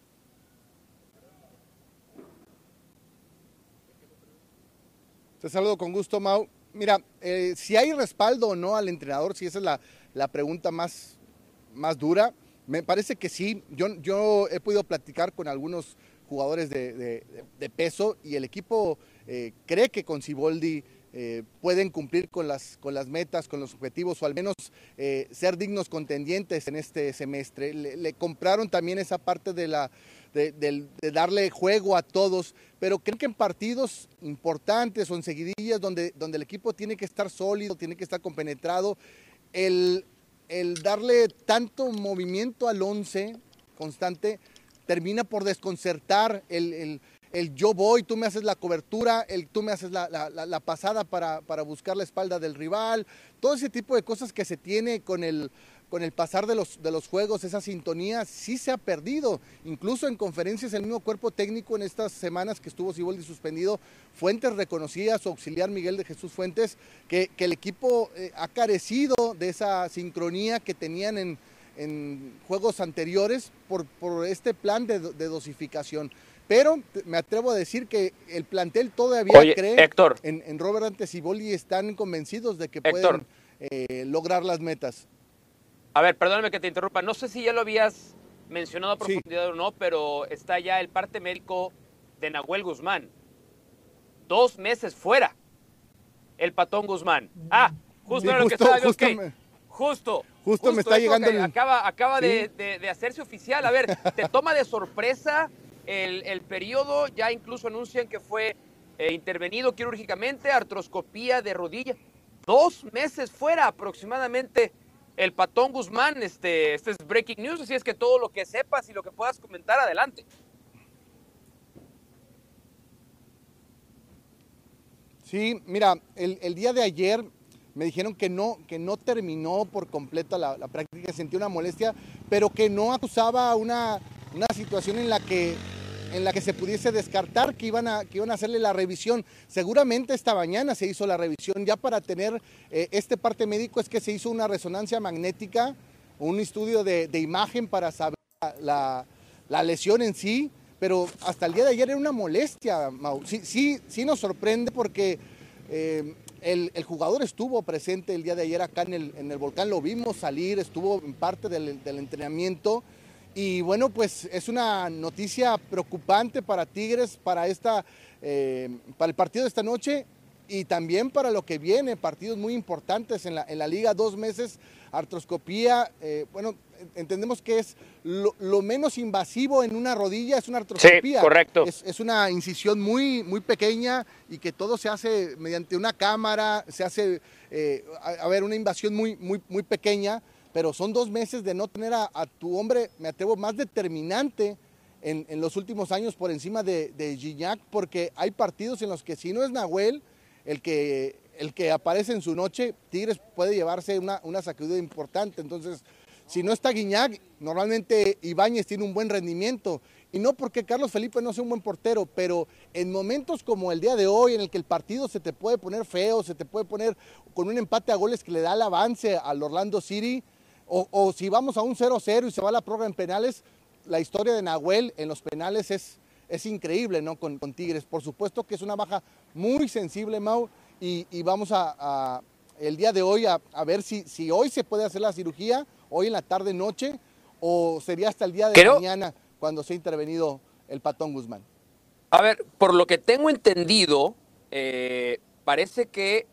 Te saludo con gusto, Mau. Mira, eh, si hay respaldo o no al entrenador, si esa es la, la pregunta más, más dura, me parece que sí. Yo, yo he podido platicar con algunos jugadores de, de, de peso y el equipo eh, cree que con Siboldi Eh, pueden cumplir con las, con las metas, con los objetivos, o al menos eh, ser dignos contendientes en este semestre. Le, le compraron también esa parte de, la, de, de, de darle juego a todos, pero creen que en partidos importantes o en seguidillas donde, donde el equipo tiene que estar sólido, tiene que estar compenetrado, el, el darle tanto movimiento al once constante termina por desconcertar el... el el yo voy, tú me haces la cobertura, el tú me haces la, la, la pasada para, para buscar la espalda del rival, todo ese tipo de cosas que se tiene con el, con el pasar de los, de los juegos, esa sintonía sí se ha perdido, incluso en conferencias el mismo cuerpo técnico en estas semanas que estuvo Siboldi suspendido, Fuentes reconocía, su auxiliar Miguel de Jesús Fuentes, que, que el equipo eh, ha carecido de esa sincronía que tenían en, en juegos anteriores por, por este plan de, de dosificación. Pero me atrevo a decir que el plantel todavía Oye, cree Héctor, en, en Robert Dante Siboldi y están convencidos de que Héctor, pueden eh, lograr las metas. A ver, perdóname que te interrumpa. No sé si ya lo habías mencionado a profundidad Sí. o no, pero está ya el parte médico de Nahuel Guzmán. Dos meses fuera. El Patón Guzmán. Ah, justo Sí, era lo que justo- estaba yo, justo ok. me- Justo. Justo me está eso llegando que el- Acaba, acaba Sí. de, de- de hacerse oficial. A ver, te toma de sorpresa el, el periodo. Ya incluso anuncian que fue eh, intervenido quirúrgicamente, artroscopía de rodilla. Dos meses fuera aproximadamente el Patón Guzmán. Este, este es breaking news, así es que todo lo que sepas y lo que puedas comentar, adelante. Sí, mira, el, el día de ayer me dijeron que no, que no terminó por completa la, la práctica, sentía una molestia, pero que no acusaba una, una situación en la que en la que se pudiese descartar que iban, a, que iban a hacerle la revisión. Seguramente esta mañana se hizo la revisión, ya para tener eh, este parte médico es que se hizo una resonancia magnética, un estudio de, de imagen para saber la, la lesión en sí, pero hasta el día de ayer era una molestia, Mau. Sí, sí, sí nos sorprende porque eh, el, el jugador estuvo presente el día de ayer acá en el, en el Volcán, lo vimos salir, estuvo en parte del, del entrenamiento. Y bueno, pues es una noticia preocupante para Tigres, para, esta, eh, para el partido de esta noche y también para lo que viene, partidos muy importantes en la, en la liga, dos meses, artroscopía, eh, bueno, entendemos que es lo, lo menos invasivo en una rodilla, es una artroscopía. Sí, correcto. Es, es una incisión muy, muy pequeña y que todo se hace mediante una cámara, se hace, eh, a, a ver, una invasión muy, muy, muy pequeña. Pero son dos meses de no tener a, a tu hombre, me atrevo, más determinante en, en los últimos años por encima de, de Gignac, porque hay partidos en los que si no es Nahuel el que, el que aparece en su noche, Tigres puede llevarse una, una sacudida importante. Entonces, si no está Gignac, normalmente Ibáñez tiene un buen rendimiento. Y no porque Carlos Felipe no sea un buen portero, pero en momentos como el día de hoy, en el que el partido se te puede poner feo, se te puede poner con un empate a goles que le da el avance al Orlando City, O, o si vamos a un cero cero y se va a la prórroga en penales, la historia de Nahuel en los penales es, es increíble, ¿no? Con, con Tigres. Por supuesto que es una baja muy sensible, Mau, y, y vamos a, a el día de hoy a, a ver si, si hoy se puede hacer la cirugía, hoy en la tarde, noche, o sería hasta el día de Creo... mañana cuando se ha intervenido el Patón Guzmán. A ver, por lo que tengo entendido, eh, parece que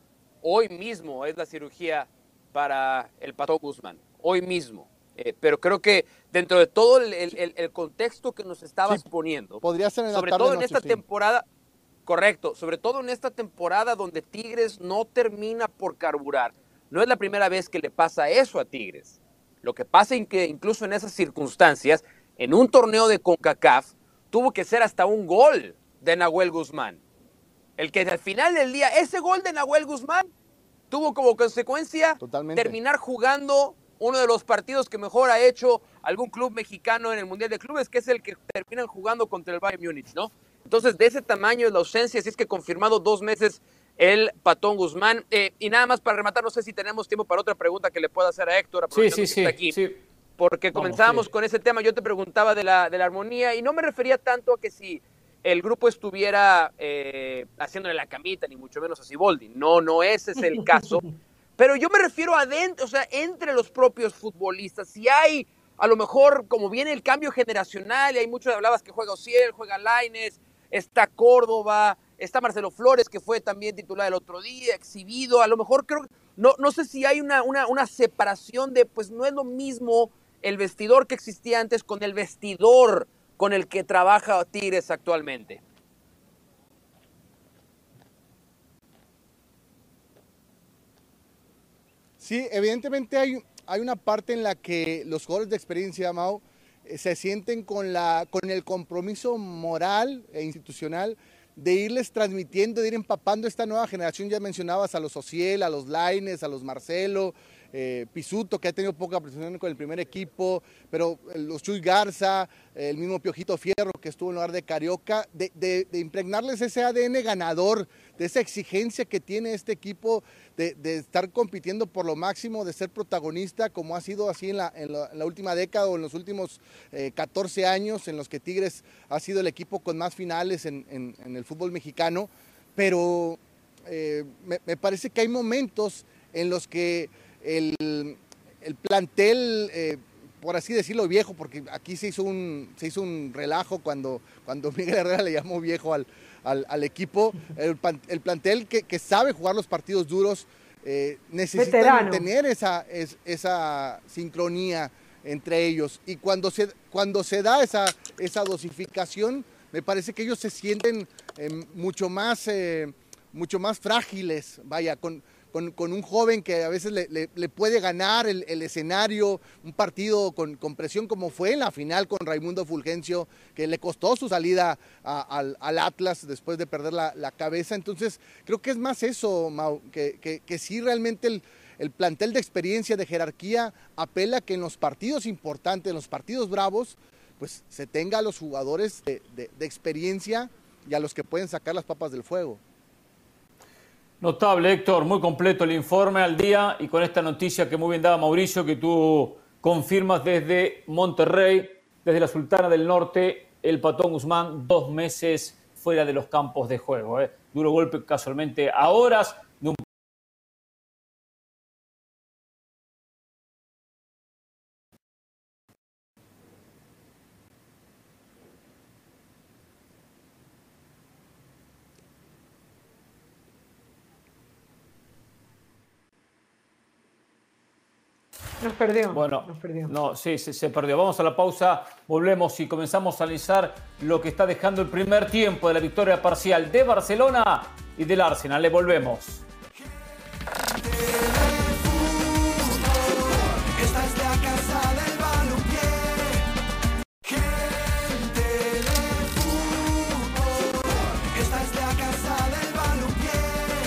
hoy mismo es la cirugía para el Pato Guzmán, hoy mismo. Eh, pero creo que dentro de todo el, el, el contexto que nos estabas sí, poniendo, podría ser en la sobre tarde todo en noche, esta sí. temporada, correcto, sobre todo en esta temporada donde Tigres no termina por carburar, no es la primera vez que le pasa eso a Tigres. Lo que pasa es que incluso en esas circunstancias, en un torneo de CONCACAF, tuvo que ser hasta un gol de Nahuel Guzmán. El que al final del día, ese gol de Nahuel Guzmán tuvo como consecuencia Totalmente. terminar jugando uno de los partidos que mejor ha hecho algún club mexicano en el Mundial de Clubes, que es el que terminan jugando contra el Bayern Múnich, ¿no? Entonces, de ese tamaño es la ausencia, si es que confirmado dos meses el Patón Guzmán. Eh, y nada más para rematar, no sé si tenemos tiempo para otra pregunta que le pueda hacer a Héctor, sí, sí, que sí, está aquí. Sí. Porque Vamos, comenzábamos sí. con ese tema, yo te preguntaba de la, de la armonía, y no me refería tanto a que si el grupo estuviera eh, haciéndole la camita, ni mucho menos a Siboldi. No, no ese es el caso. Pero yo me refiero adentro, o sea, entre los propios futbolistas. Si hay, a lo mejor, como viene el cambio generacional, y hay muchos, hablabas que juega Ociel, juega Lainez, está Córdoba, está Marcelo Flores, que fue también titular el otro día, exhibido. A lo mejor creo, no, no sé si hay una, una, una separación de, pues no es lo mismo el vestidor que existía antes con el vestidor con el que trabaja Tigres actualmente. Sí, evidentemente hay, hay una parte en la que los jugadores de experiencia, Mau, eh, se sienten con, la, con el compromiso moral e institucional de irles transmitiendo, de ir empapando esta nueva generación. Ya mencionabas a los Ociel, a los Lainez, a los Marcelo, eh, Pisuto, que ha tenido poca presión con el primer equipo, pero los Chuy Garza, el mismo Piojito Fierro, que estuvo en lugar de Carioca, de, de, de impregnarles ese A D N ganador, de esa exigencia que tiene este equipo de, de estar compitiendo por lo máximo, de ser protagonista, como ha sido así en la, en la, en la última década o en los últimos eh, catorce años, en los que Tigres ha sido el equipo con más finales en, en, en el fútbol mexicano, pero eh, me, me parece que hay momentos en los que el, el plantel, eh, por así decirlo, viejo, porque aquí se hizo un, se hizo un relajo cuando, cuando Miguel Herrera le llamó viejo al, al, al equipo, el, el plantel que, que sabe jugar los partidos duros, eh, necesitan tener esa, es, esa sincronía entre ellos, y cuando se, cuando se da esa, esa dosificación, me parece que ellos se sienten eh, mucho más, eh, mucho más frágiles, vaya, con con, con un joven que a veces le, le, le puede ganar el, el escenario, un partido con, con presión como fue en la final con Raimundo Fulgencio, que le costó su salida a, al, al Atlas después de perder la, la cabeza. Entonces creo que es más eso, Mau, que, que, que sí realmente el, el plantel de experiencia, de jerarquía, apela que en los partidos importantes, en los partidos bravos, pues se tenga a los jugadores de, de, de experiencia y a los que pueden sacar las papas del fuego. Notable, Héctor, muy completo el informe al día y con esta noticia que muy bien daba Mauricio, que tú confirmas desde Monterrey, desde la Sultana del Norte, el Patón Guzmán, dos meses fuera de los campos de juego. ¿eh? Duro golpe casualmente a horas de un Nos perdió. Bueno, nos perdió. no, sí, se, se perdió. Vamos a la pausa, volvemos y comenzamos a analizar lo que está dejando el primer tiempo de la victoria parcial de Barcelona y del Arsenal. Le volvemos. Esta es la casa del balompié. Gente de fútbol. Esta es la casa del balompié.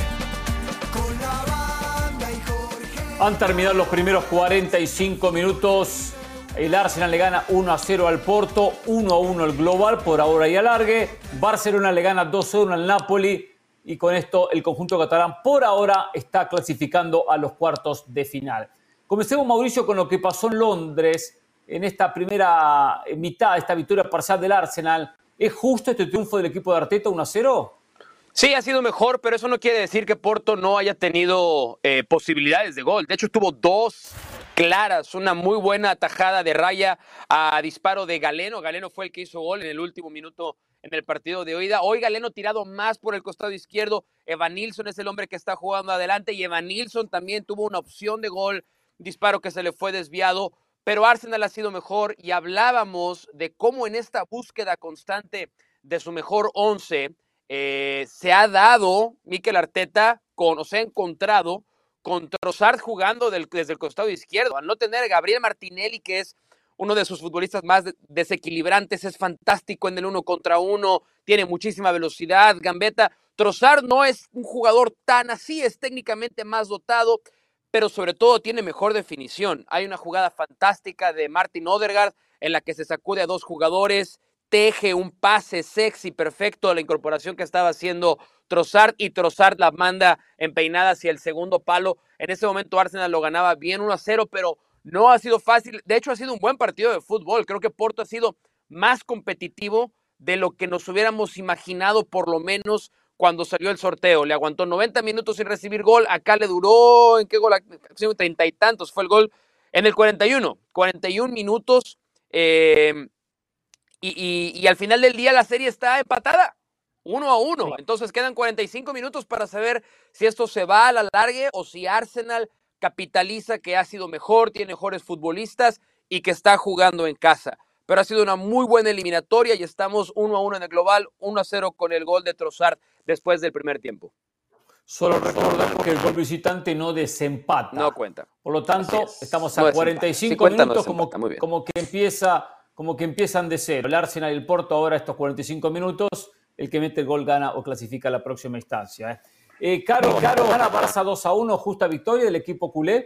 Con la banda y Jorge. Han terminado los primeros cuarenta y cinco minutos. El Arsenal le gana uno a cero al Porto, uno a uno el global por ahora y alargue. Barcelona le gana dos a uno al Napoli y con esto el conjunto catalán por ahora está clasificando a los cuartos de final. Comencemos, Mauricio, con lo que pasó en Londres en esta primera mitad, esta victoria parcial del Arsenal. ¿Es justo este triunfo del equipo de Arteta uno a cero? Sí, ha sido mejor, pero eso no quiere decir que Porto no haya tenido eh, posibilidades de gol. De hecho, tuvo dos claras, una muy buena atajada de Raya a disparo de Galeno. Galeno fue el que hizo gol en el último minuto en el partido de ida. Hoy Galeno tirado más por el costado izquierdo. Evanilson es el hombre que está jugando adelante y Evanilson también tuvo una opción de gol, disparo que se le fue desviado. Pero Arsenal ha sido mejor y hablábamos de cómo en esta búsqueda constante de su mejor once eh, se ha dado Mikel Arteta con, o se ha encontrado con Trossard jugando del, desde el costado izquierdo. Al no tener a Gabriel Martinelli, que es uno de sus futbolistas más desequilibrantes, es fantástico en el uno contra uno, tiene muchísima velocidad, gambeta. Trossard no es un jugador tan así, es técnicamente más dotado, pero sobre todo tiene mejor definición. Hay una jugada fantástica de Martin Odegaard en la que se sacude a dos jugadores, teje un pase sexy perfecto a la incorporación que estaba haciendo Trossard y Trossard la manda empeinada hacia el segundo palo. En ese momento Arsenal lo ganaba bien uno a cero, pero no ha sido fácil. De hecho, ha sido un buen partido de fútbol. Creo que Porto ha sido más competitivo de lo que nos hubiéramos imaginado, por lo menos cuando salió el sorteo. Le aguantó noventa minutos sin recibir gol. Acá le duró, ¿en qué gol? treinta y tantos fue el gol. En el cuarenta y uno. cuarenta y un minutos. Eh, y, y, y al final del día la serie está empatada. Uno a uno. Sí. Entonces quedan cuarenta y cinco minutos para saber si esto se va a la largue o si Arsenal capitaliza que ha sido mejor, tiene mejores futbolistas y que está jugando en casa. Pero ha sido una muy buena eliminatoria y estamos uno a uno en el global, uno a cero con el gol de Trossard después del primer tiempo. Solo recordar que el gol visitante no desempata. No cuenta. Por lo tanto, estamos a no cuarenta y cinco sí minutos no como, como, que empieza, como que empiezan de cero. El Arsenal y el Porto ahora estos cuarenta y cinco minutos, el que mete el gol gana o clasifica a la próxima instancia. ¿eh? Eh, Caro, Caro, gana Barça dos a uno, justa victoria del equipo culé.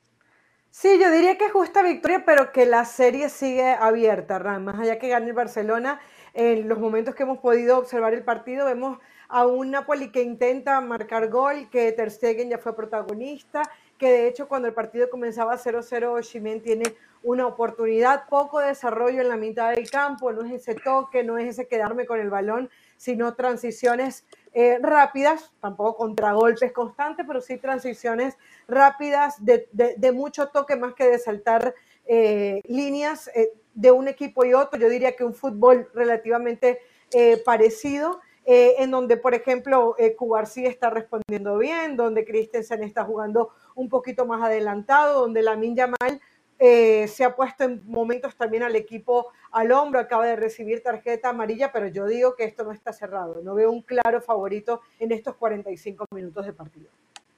Sí, yo diría que es justa victoria, pero que la serie sigue abierta, Ram. Más allá que gane el Barcelona, en los momentos que hemos podido observar el partido, vemos a un Napoli que intenta marcar gol, que Ter Stegen ya fue protagonista, que de hecho cuando el partido comenzaba cero cero, Osimhen tiene una oportunidad, poco desarrollo en la mitad del campo, no es ese toque, no es ese quedarme con el balón, sino transiciones eh, rápidas, tampoco contragolpes constantes, pero sí transiciones rápidas de, de, de mucho toque más que de saltar eh, líneas eh, de un equipo y otro. Yo diría que un fútbol relativamente eh, parecido, eh, en donde, por ejemplo, eh, Cubarsí está respondiendo bien, donde Christensen está jugando un poquito más adelantado, donde Lamine Yamal Eh, se ha puesto en momentos también al equipo al hombro, acaba de recibir tarjeta amarilla, pero yo digo que esto no está cerrado, no veo un claro favorito en estos cuarenta y cinco minutos de partido.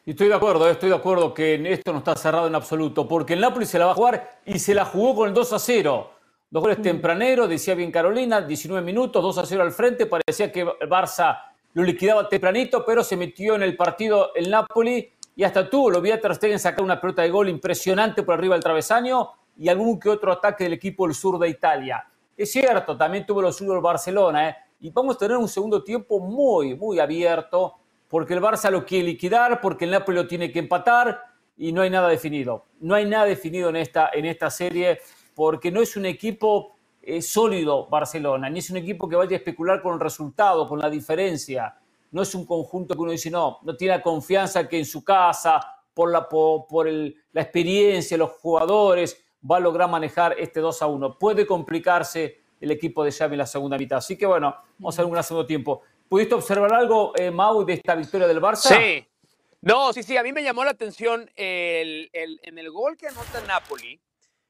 Y estoy de acuerdo, estoy de acuerdo que en esto no está cerrado en absoluto, porque el Napoli se la va a jugar y se la jugó con el dos a cero. Dos goles tempraneros, decía bien Carolina, diecinueve minutos, dos a cero al frente, parecía que el Barça lo liquidaba tempranito, pero se metió en el partido el Napoli y hasta tuvo, lo vi a Ter Stegen sacar una pelota de gol impresionante por arriba del travesaño y algún que otro ataque del equipo del sur de Italia. Es cierto, también tuvo lo suyo el Barcelona, ¿eh? Y vamos a tener un segundo tiempo muy, muy abierto, porque el Barça lo quiere liquidar, porque el Napoli lo tiene que empatar y no hay nada definido. No hay nada definido en esta, en esta serie, porque no es un equipo eh, sólido Barcelona, ni es un equipo que vaya a especular con el resultado, con la diferencia. No es un conjunto que uno dice, no, no tiene la confianza que en su casa, por la, por, por el, la experiencia, los jugadores, va a lograr manejar este dos a uno. Puede complicarse el equipo de Xavi en la segunda mitad. Así que bueno, vamos a ver un segundo tiempo. ¿Pudiste observar algo, eh, Mau, de esta victoria del Barça? Sí. No, sí, sí, a mí me llamó la atención el, el, en el gol que anota Napoli,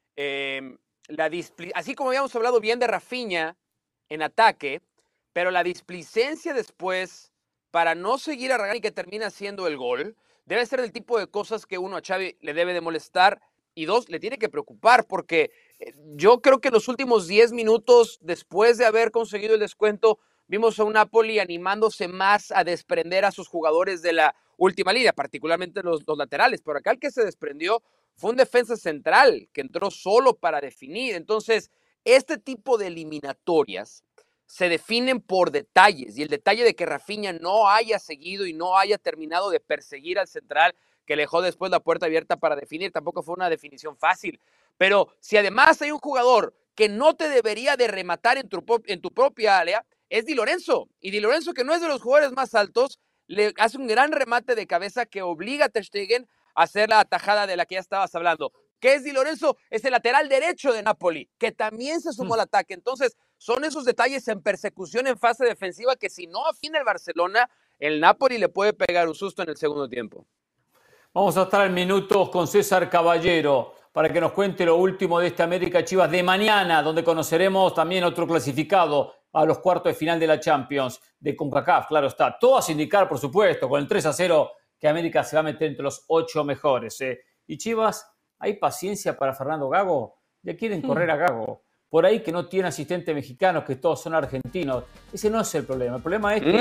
eh, la displi- así como habíamos hablado bien de Rafinha en ataque, pero la displicencia después para no seguir a Ragán y que termina haciendo el gol, debe ser el tipo de cosas que uno a Xavi le debe de molestar y dos, le tiene que preocupar porque yo creo que en los últimos diez minutos después de haber conseguido el descuento, vimos a un Napoli animándose más a desprender a sus jugadores de la última línea, particularmente los, los laterales. Pero acá el que se desprendió fue un defensa central que entró solo para definir. Entonces, este tipo de eliminatorias se definen por detalles. Y el detalle de que Rafinha no haya seguido y no haya terminado de perseguir al central, que le dejó después la puerta abierta para definir, tampoco fue una definición fácil. Pero si además hay un jugador que no te debería de rematar en tu, en tu propia área, es Di Lorenzo. Y Di Lorenzo, que no es de los jugadores más altos, le hace un gran remate de cabeza que obliga a Ter Stegen a hacer la atajada de la que ya estabas hablando. ¿Qué es Di Lorenzo? Es el lateral derecho de Napoli, que también se sumó al ataque. Entonces, son esos detalles en persecución en fase defensiva que si no afina el Barcelona, el Napoli le puede pegar un susto en el segundo tiempo. Vamos a estar en minutos con César Caballero para que nos cuente lo último de este América Chivas de mañana, donde conoceremos también otro clasificado a los cuartos de final de la Champions de CONCACAF, claro está. Todo a indicar, por supuesto, con el tres a cero que América se va a meter entre los ocho mejores. ¿eh? Y Chivas, ¿hay paciencia para Fernando Gago? Ya quieren correr a Gago. Por ahí que no tiene asistentes mexicanos, que todos son argentinos. Ese no es el problema. El problema es que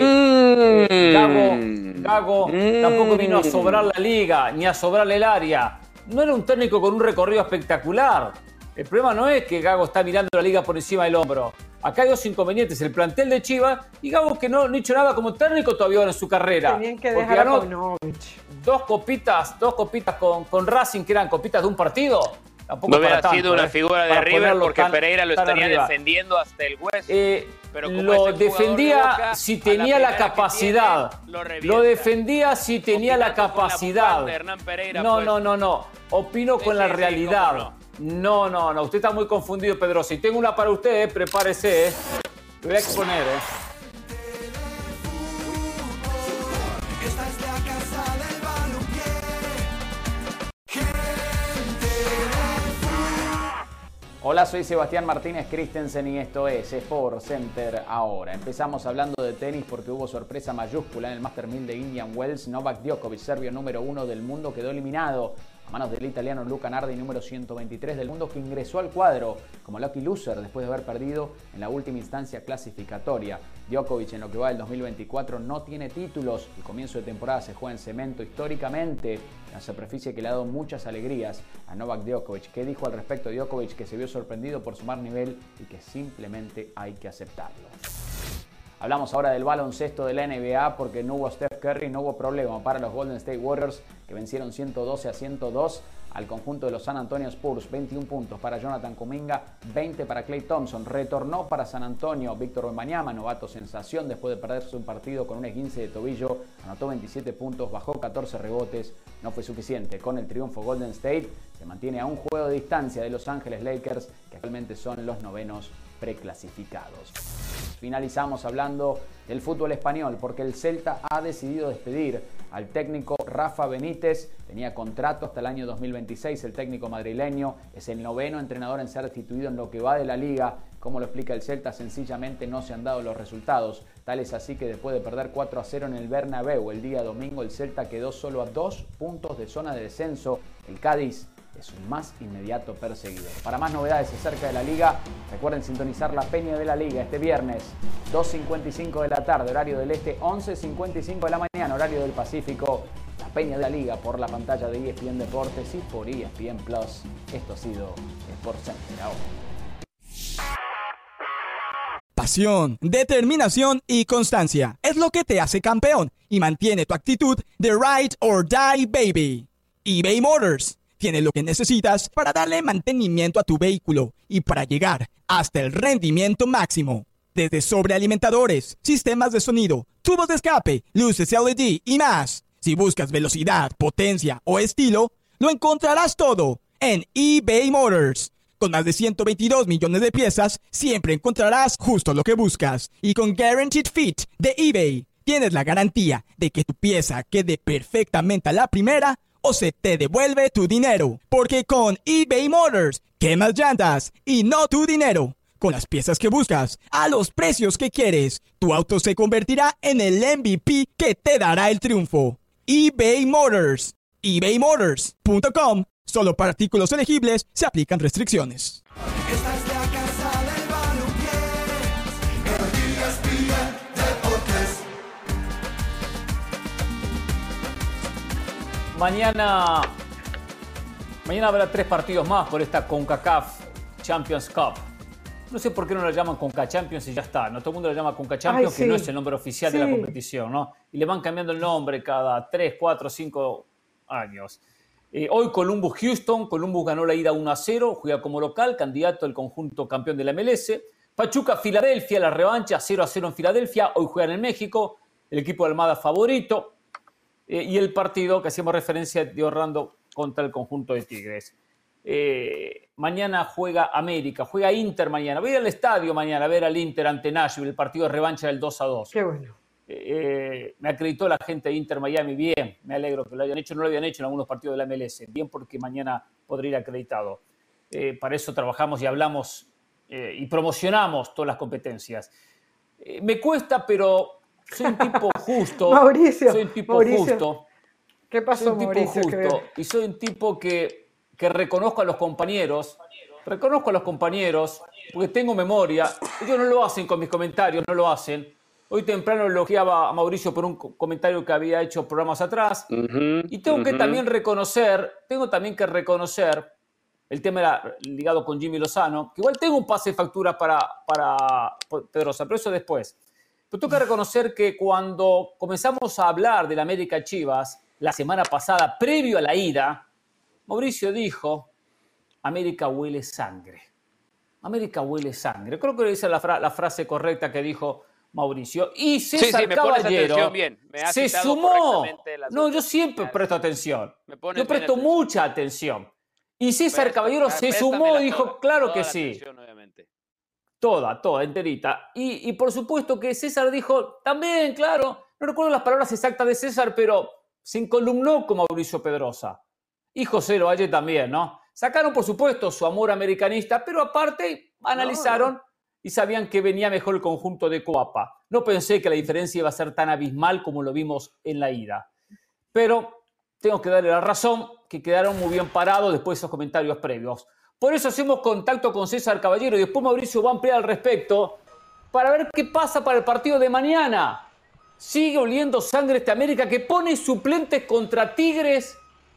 eh, Gago, Gago mm. tampoco vino a sobrar la liga, ni a sobrarle el área. No era un técnico con un recorrido espectacular. El problema no es que Gago está mirando la liga por encima del hombro. Acá hay dos inconvenientes. El plantel de Chivas y Gago que no, no ha hecho nada como técnico todavía en su carrera. Tenían que dejar a Paunovic. Dos copitas, dos copitas con, con Racing, que eran copitas de un partido. Tampoco no hubiera tanto, sido una ¿eh? figura de para River porque tan, Pereira lo estaría arriba. defendiendo hasta el hueso. Eh, pero como lo es el defendía de Boca, si tenía la, la capacidad. Tiene, lo, lo defendía si tenía Opinando la capacidad. La Pereira, no, pues. no, no, no. Opino sí, con sí, la sí, realidad. No. no, no, no. Usted está muy confundido, Pedrosa. Y tengo una para usted, eh. prepárese. Eh. Lo voy a exponer, eh. Hola, soy Sebastián Martínez Christensen y esto es Sport Center ahora. Empezamos hablando de tenis porque hubo sorpresa mayúscula en el Master mil de Indian Wells. Novak Djokovic, serbio número uno del mundo, quedó eliminado a manos del italiano Luca Nardi, número ciento veintitrés del mundo, que ingresó al cuadro como lucky loser después de haber perdido en la última instancia clasificatoria. Djokovic, en lo que va del dos mil veinticuatro, no tiene títulos. El comienzo de temporada se juega en cemento históricamente, una superficie que le ha dado muchas alegrías a Novak Djokovic. ¿Qué dijo al respecto Djokovic? Que se vio sorprendido por sumar nivel y que simplemente hay que aceptarlo. Hablamos ahora del baloncesto de la N B A porque no hubo Steph Curry, no hubo problema para los Golden State Warriors que vencieron ciento doce a ciento dos al conjunto de los San Antonio Spurs. veintiún puntos para Jonathan Kuminga, veinte para Klay Thompson. Retornó para San Antonio Víctor Wembanyama, novato sensación después de perderse un partido con un esguince de tobillo. Anotó veintisiete puntos, bajó catorce rebotes, no fue suficiente. Con el triunfo Golden State se mantiene a un juego de distancia de Los Ángeles Lakers, que actualmente son los novenos preclasificados. Finalizamos hablando del fútbol español porque el Celta ha decidido despedir al técnico Rafa Benítez. Tenía contrato hasta el año dos mil veintiséis. El técnico madrileño es el noveno entrenador en ser destituido en lo que va de la liga. Como lo explica el Celta, sencillamente no se han dado los resultados. Tal es así que después de perder cuatro a cero en el Bernabéu el día domingo, el Celta quedó solo a dos puntos de zona de descenso. El Cádiz es su más inmediato perseguidor. Para más novedades acerca de la Liga, recuerden sintonizar la Peña de la Liga este viernes, dos cincuenta y cinco de la tarde, horario del Este, once cincuenta y cinco de la mañana, horario del Pacífico. La Peña de la Liga por la pantalla de E S P N Deportes y por E S P N Plus. Esto ha sido SportsCenter ahora. Pasión, determinación y constancia es lo que te hace campeón y mantiene tu actitud de ride or die, baby. eBay Motors tiene lo que necesitas para darle mantenimiento a tu vehículo y para llegar hasta el rendimiento máximo. Desde sobrealimentadores, sistemas de sonido, tubos de escape, luces L E D y más. Si buscas velocidad, potencia o estilo, lo encontrarás todo en eBay Motors. Con más de ciento veintidós millones de piezas, siempre encontrarás justo lo que buscas. Y con Guaranteed Fit de eBay, tienes la garantía de que tu pieza quede perfectamente a la primera o se te devuelve tu dinero. Porque con eBay Motors, quemas llantas y no tu dinero. Con las piezas que buscas, a los precios que quieres, tu auto se convertirá en el M V P que te dará el triunfo. eBay Motors. ebay motors punto com. Solo para artículos elegibles se aplican restricciones. Esta es la casa del balompié, en E S P N Deportes. Mañana, mañana habrá tres partidos más por esta CONCACAF Champions Cup. No sé por qué no la llaman CONCA Champions y ya está, ¿no? Todo el mundo la llama CONCA Champions, Ay, sí. que no es el nombre oficial Sí. de la competición, ¿no? Y le van cambiando el nombre cada tres, cuatro, cinco años. Eh, hoy Columbus Houston, Columbus ganó la ida uno a cero, juega como local, candidato al conjunto campeón de la M L S. Pachuca Filadelfia, la revancha cero a cero en Filadelfia, hoy juegan en México, el equipo de Almada favorito. Eh, y el partido que hacíamos referencia de Orlando contra el conjunto de Tigres. Eh, mañana juega América, juega Inter mañana. Voy a ir al estadio mañana a ver al Inter ante Nashville, el partido de revancha del dos a dos. Qué bueno. Eh, me acreditó la gente de Inter Miami, bien, me alegro que lo hayan hecho, no lo habían hecho en algunos partidos de la M L S, bien porque mañana podría ir acreditado. Eh, para eso trabajamos y hablamos eh, y promocionamos todas las competencias. Eh, me cuesta, pero soy un tipo justo. Mauricio, soy un tipo Mauricio. justo. ¿Qué pasó, Soy un tipo Mauricio? Que justo veo. y soy un tipo que, que reconozco a los compañeros, reconozco a los compañeros porque tengo memoria. Ellos no lo hacen con mis comentarios, no lo hacen. Hoy temprano elogiaba a Mauricio por un co- comentario que había hecho programas atrás. Ujú, Y tengo que ujú. también reconocer, tengo también que reconocer, el tema era ligado con Jimmy Lozano, que igual tengo un pase de factura para, para Pedrosa, pero eso después. Pero tengo que reconocer que cuando comenzamos a hablar del América Chivas la semana pasada, previo a la ida, Mauricio dijo, América huele sangre. América huele sangre. Creo que esa es la, fra- la frase correcta que dijo Mauricio. Y Sí, César sí, me pones Caballero atención bien. Me has se citado sumó. correctamente las No, dos yo siempre oportunidades. presto atención. Me pones Yo bien presto atención. mucha atención. Y César Presta- Caballero se préstamela sumó y dijo, toda, claro toda que la sí. atención, obviamente. Toda, toda, enterita. Y, y por supuesto que César dijo, también, claro, no recuerdo las palabras exactas de César, pero se encolumnó con Mauricio Pedrosa. Y José Lovalle también, ¿no? Sacaron, por supuesto, su amor americanista, pero aparte analizaron y sabían que venía mejor el conjunto de Coapa. No pensé que la diferencia iba a ser tan abismal como lo vimos en la ida. Pero tengo que darle la razón, que quedaron muy bien parados después de esos comentarios previos. Por eso hacemos contacto con César Caballero y después Mauricio va a ampliar al respecto para ver qué pasa para el partido de mañana. Sigue oliendo sangre este América que pone suplentes contra Tigres.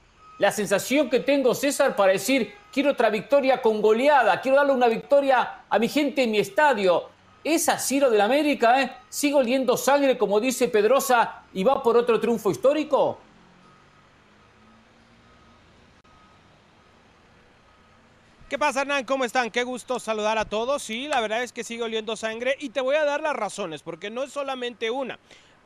La sensación que tengo, César, para decir, quiero otra victoria con goleada, quiero darle una victoria a mi gente en mi estadio. ¿Es así lo del América? ¿eh? ¿Sigue oliendo sangre, como dice Pedrosa, y va por otro triunfo histórico? ¿Qué pasa, Hernán? ¿Cómo están? Qué gusto saludar a todos. Sí, la verdad es que sigue oliendo sangre y te voy a dar las razones, porque no es solamente una.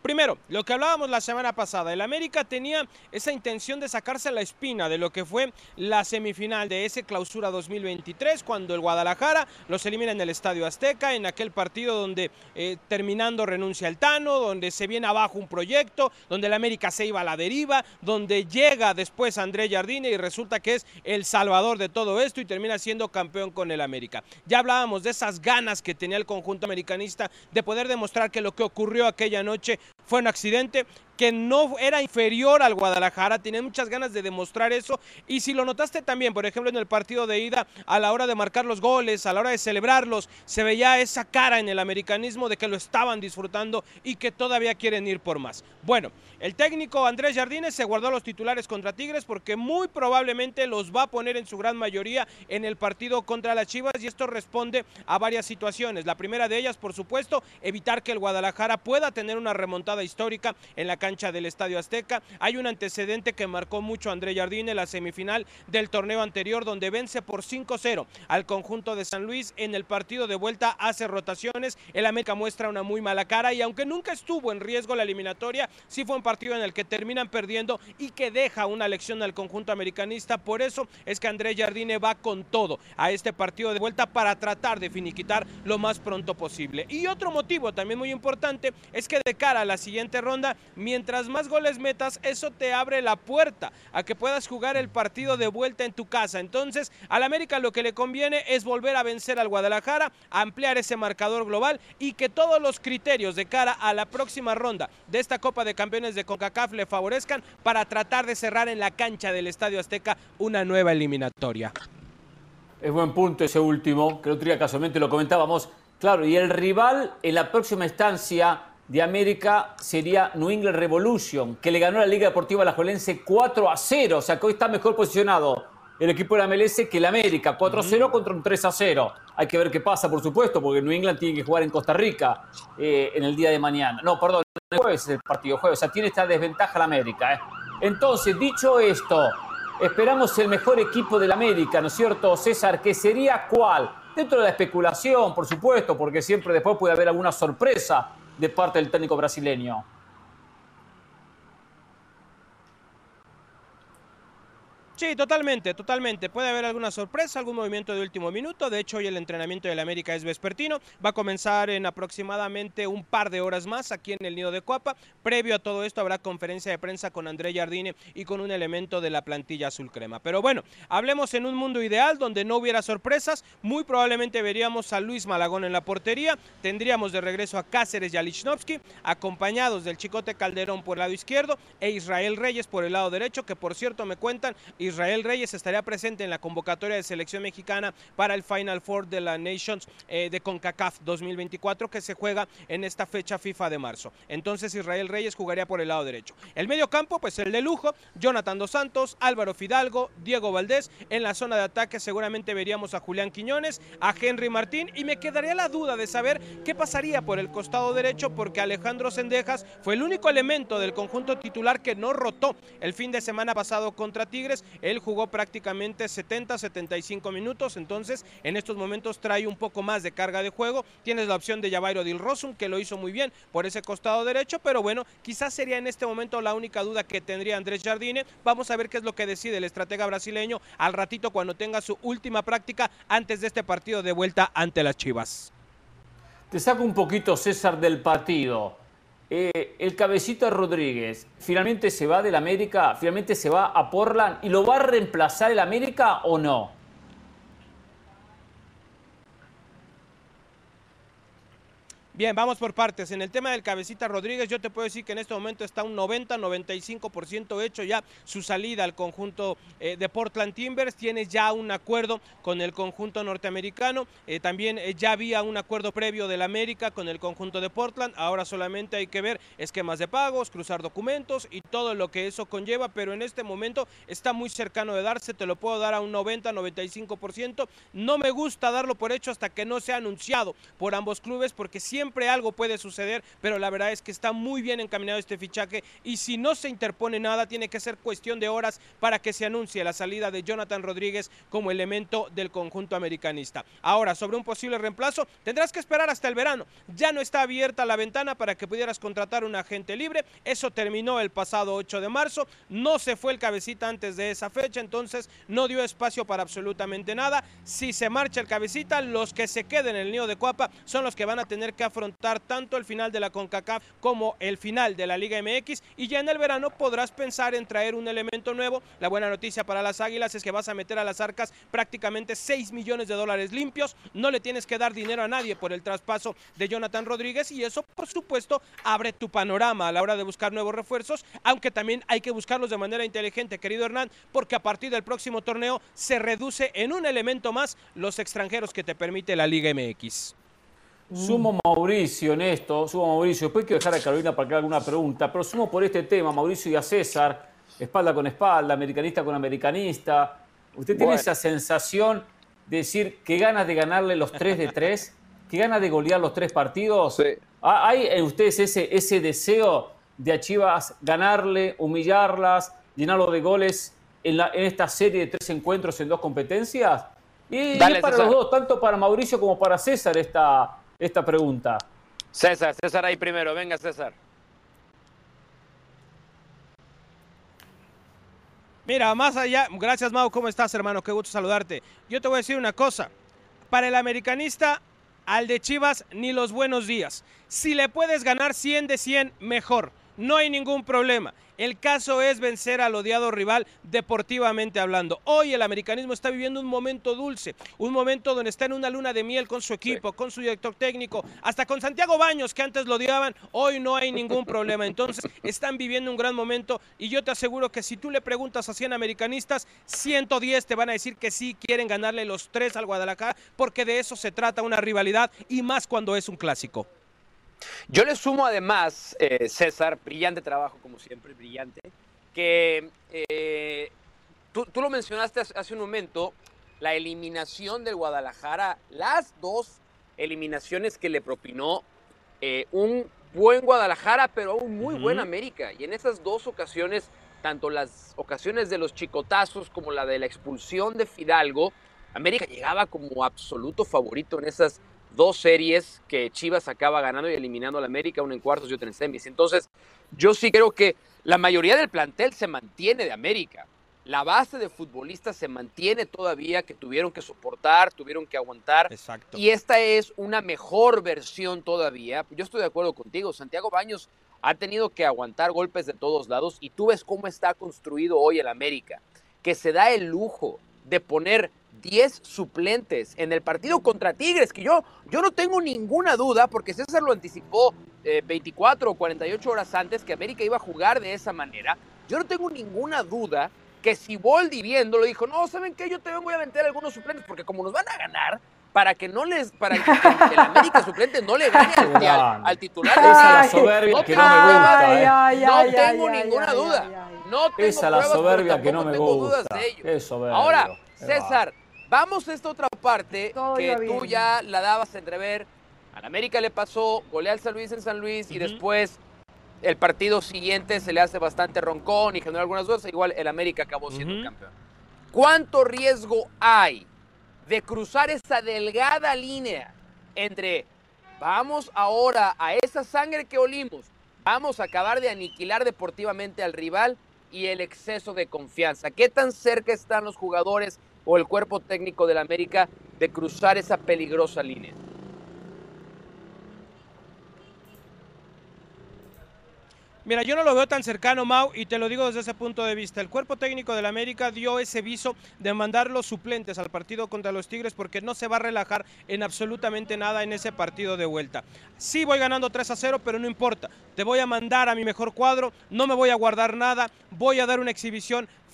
Primero, lo que hablábamos la semana pasada, el América tenía esa intención de sacarse la espina de lo que fue la semifinal de ese clausura dos mil veintitrés, cuando el Guadalajara los elimina en el Estadio Azteca, en aquel partido donde eh, terminando renuncia el Tano, donde se viene abajo un proyecto, donde el América se iba a la deriva, donde llega después Andrés Jardine y resulta que es el salvador de todo esto y termina siendo campeón con el América. Ya hablábamos de esas ganas que tenía el conjunto americanista de poder demostrar que lo que ocurrió aquella noche fue un accidente, que no era inferior al Guadalajara, tenía muchas ganas de demostrar eso, y si lo notaste también, por ejemplo, en el partido de ida, a la hora de marcar los goles, a la hora de celebrarlos, se veía esa cara en el americanismo de que lo estaban disfrutando y que todavía quieren ir por más. Bueno, el técnico Andrés Jardine se guardó los titulares contra Tigres porque muy probablemente los va a poner en su gran mayoría en el partido contra las Chivas, y esto responde a varias situaciones. La primera de ellas, por supuesto, evitar que el Guadalajara pueda tener una remontada histórica en la cancha del Estadio Azteca. Hay un antecedente que marcó mucho a Andrés Jardine, la semifinal del torneo anterior, donde vence por cinco cero al conjunto de San Luis. En el partido de vuelta hace rotaciones, el América muestra una muy mala cara, y aunque nunca estuvo en riesgo la eliminatoria, sí fue un partido en el que terminan perdiendo y que deja una lección al conjunto americanista. Por eso es que Andrés Jardine va con todo a este partido de vuelta para tratar de finiquitar lo más pronto posible. Y otro motivo también muy importante es que de cara a la siguiente ronda, mientras más goles metas, eso te abre la puerta a que puedas jugar el partido de vuelta en tu casa. Entonces, al América lo que le conviene es volver a vencer al Guadalajara, ampliar ese marcador global y que todos los criterios de cara a la próxima ronda de esta Copa de Campeones de CONCACAF le favorezcan para tratar de cerrar en la cancha del Estadio Azteca una nueva eliminatoria. Es buen punto ese último, que el otro día casualmente lo comentábamos. Claro, y el rival en la próxima instancia de América sería New England Revolution, que le ganó a la Liga Deportiva Alajuelense cuatro a cero, o sea que hoy está mejor posicionado el equipo de la M L S que el América, cuatro a cero contra un tres a cero. Hay que ver qué pasa, por supuesto, porque New England tiene que jugar en Costa Rica eh, en el día de mañana. No, perdón, el jueves es el partido, jueves, o sea, tiene esta desventaja la América. ¿eh? Entonces, dicho esto, esperamos el mejor equipo de la América, ¿no es cierto, César? ¿Que sería cuál? Dentro de la especulación, por supuesto, porque siempre después puede haber alguna sorpresa de parte del técnico brasileño. Sí, totalmente, totalmente. Puede haber alguna sorpresa, algún movimiento de último minuto. De hecho, hoy el entrenamiento del América es vespertino. Va a comenzar en aproximadamente un par de horas más aquí en el Nido de Coapa. Previo a todo esto habrá conferencia de prensa con Andrés Jardine y con un elemento de la plantilla azul crema. Pero bueno, hablemos en un mundo ideal donde no hubiera sorpresas. Muy probablemente veríamos a Luis Malagón en la portería. Tendríamos de regreso a Cáceres y a Lichnowsky, acompañados del Chicote Calderón por el lado izquierdo e Israel Reyes por el lado derecho, que por cierto me cuentan, Israel Reyes estaría presente en la convocatoria de selección mexicana para el Final Four de la Nations eh, de CONCACAF dos mil veinticuatro, que se juega en esta fecha FIFA de marzo. Entonces Israel Reyes jugaría por el lado derecho. El medio campo, pues el de lujo, Jonathan Dos Santos, Álvaro Fidalgo, Diego Valdés. En la zona de ataque seguramente veríamos a Julián Quiñones, a Henry Martín, y me quedaría la duda de saber qué pasaría por el costado derecho, porque Alejandro Cendejas fue el único elemento del conjunto titular que no rotó el fin de semana pasado contra Tigres. Él jugó prácticamente setenta, setenta y cinco minutos, entonces en estos momentos trae un poco más de carga de juego. Tienes la opción de Javairo Dilrosun, que lo hizo muy bien por ese costado derecho, pero bueno, quizás sería en este momento la única duda que tendría Andrés Jardine. Vamos a ver qué es lo que decide el estratega brasileño al ratito cuando tenga su última práctica antes de este partido de vuelta ante las Chivas. Te saco un poquito, César, del partido. Eh, el Cabecita Rodríguez finalmente se va del América, finalmente se va a Portland, ¿y lo va a reemplazar el América o no? Bien, vamos por partes. En el tema del Cabecita Rodríguez, yo te puedo decir que en este momento está un noventa, noventa y cinco por ciento hecho ya su salida al conjunto eh, de Portland Timbers. Tiene ya un acuerdo con el conjunto norteamericano. Eh, también eh, ya había un acuerdo previo del América con el conjunto de Portland. Ahora solamente hay que ver esquemas de pagos, cruzar documentos y todo lo que eso conlleva, pero en este momento está muy cercano de darse. Te lo puedo dar a un noventa, noventa y cinco por ciento. No me gusta darlo por hecho hasta que no sea anunciado por ambos clubes, porque siempre siempre algo puede suceder, pero la verdad es que está muy bien encaminado este fichaje y si no se interpone nada, tiene que ser cuestión de horas para que se anuncie la salida de Jonathan Rodríguez como elemento del conjunto americanista. Ahora, sobre un posible reemplazo, tendrás que esperar hasta el verano. Ya no está abierta la ventana para que pudieras contratar un agente libre. Eso terminó el pasado ocho de marzo. No se fue el cabecita antes de esa fecha, entonces no dio espacio para absolutamente nada. Si se marcha el cabecita, los que se queden en el nido de Cuapa son los que van a tener que afrontar tanto el final de la CONCACAF como el final de la Liga M X y ya en el verano podrás pensar en traer un elemento nuevo. La buena noticia para las Águilas es que vas a meter a las arcas prácticamente seis millones de dólares limpios, no le tienes que dar dinero a nadie por el traspaso de Jonathan Rodríguez y eso por supuesto abre tu panorama a la hora de buscar nuevos refuerzos, aunque también hay que buscarlos de manera inteligente, querido Hernán, porque a partir del próximo torneo se reduce en un elemento más los extranjeros que te permite la Liga M X. Sumo Mauricio en esto, sumo Mauricio, después quiero dejar a Carolina para que haga alguna pregunta, pero sumo por este tema, Mauricio y a César, espalda con espalda, americanista con americanista. ¿Usted tiene bueno. esa sensación de decir que ganas de ganarle los tres de tres? ¿Que ganas de golear los tres partidos? Sí. ¿Hay en ustedes ese, ese deseo de a Chivas ganarle, humillarlas, llenarlo de goles en, la, en esta serie de tres encuentros en dos competencias? Y, Dale, y para César. Los dos, tanto para Mauricio como para César, esta, esta pregunta. César, César ahí primero. Venga, César. Mira, más allá, gracias Mau, ¿cómo estás, hermano? Qué gusto saludarte. Yo te voy a decir una cosa, para el americanista, al de Chivas, ni los buenos días. Si le puedes ganar cien de cien, mejor, no hay ningún problema. El caso es vencer al odiado rival deportivamente hablando. Hoy el americanismo está viviendo un momento dulce, un momento donde está en una luna de miel con su equipo, sí. con su director técnico, hasta con Santiago Baños, que antes lo odiaban, hoy no hay ningún problema. Entonces están viviendo un gran momento y yo te aseguro que si tú le preguntas a cien americanistas, ciento diez te van a decir que sí quieren ganarle los tres al Guadalajara, porque de eso se trata una rivalidad y más cuando es un clásico. Yo le sumo además, eh, César, brillante trabajo como siempre, brillante, que eh, tú, tú lo mencionaste hace un momento, la eliminación del Guadalajara, las dos eliminaciones que le propinó eh, un buen Guadalajara, pero un muy uh-huh. buen América. Y en esas dos ocasiones, tanto las ocasiones de los chicotazos como la de la expulsión de Fidalgo, América llegaba como absoluto favorito en esas dos series que Chivas acaba ganando y eliminando al América, una en cuartos y otra en semis. Entonces, yo sí creo que la mayoría del plantel se mantiene de América. La base de futbolistas se mantiene todavía, que tuvieron que soportar, tuvieron que aguantar. Exacto. Y esta es una mejor versión todavía. Yo estoy de acuerdo contigo. Santiago Baños ha tenido que aguantar golpes de todos lados y tú ves cómo está construido hoy el América, que se da el lujo de poner diez suplentes en el partido contra Tigres, que yo, yo no tengo ninguna duda, porque César lo anticipó eh, veinticuatro o cuarenta y ocho horas antes, que América iba a jugar de esa manera. Yo no tengo ninguna duda que Siboldi viendo lo dijo, no, ¿saben qué? Yo te voy a aventar algunos suplentes, porque como nos van a ganar, para que no les, para que el América suplente no le gane al, al, al titular. Esa es la soberbia que no me gusta. Eh. Ay, no ay, tengo ay, ninguna ay, duda. ay, ay. No tengo Esa es la soberbia que no me gusta. Dudas de ello. Qué soberbio. Ahora, César, vamos a esta otra parte Todo que tú bien. ya la dabas a entrever. Al América le pasó, golea al San Luis en San Luis uh-huh. y después el partido siguiente se le hace bastante roncón y generó algunas dudas. Igual el América acabó siendo uh-huh. campeón. ¿Cuánto riesgo hay de cruzar esa delgada línea entre vamos ahora a esa sangre que olimos, vamos a acabar de aniquilar deportivamente al rival y el exceso de confianza? ¿Qué tan cerca están los jugadores o el cuerpo técnico del América de cruzar esa peligrosa línea? Mira, yo no lo veo tan cercano, Mau, y te lo digo desde ese punto de vista. El cuerpo técnico del América dio ese viso de mandar los suplentes al partido contra los Tigres porque no se va a relajar en absolutamente nada en ese partido de vuelta. Sí voy ganando tres a cero, pero no importa. Te voy a mandar a mi mejor cuadro, no me voy a guardar nada, voy a dar una exhibición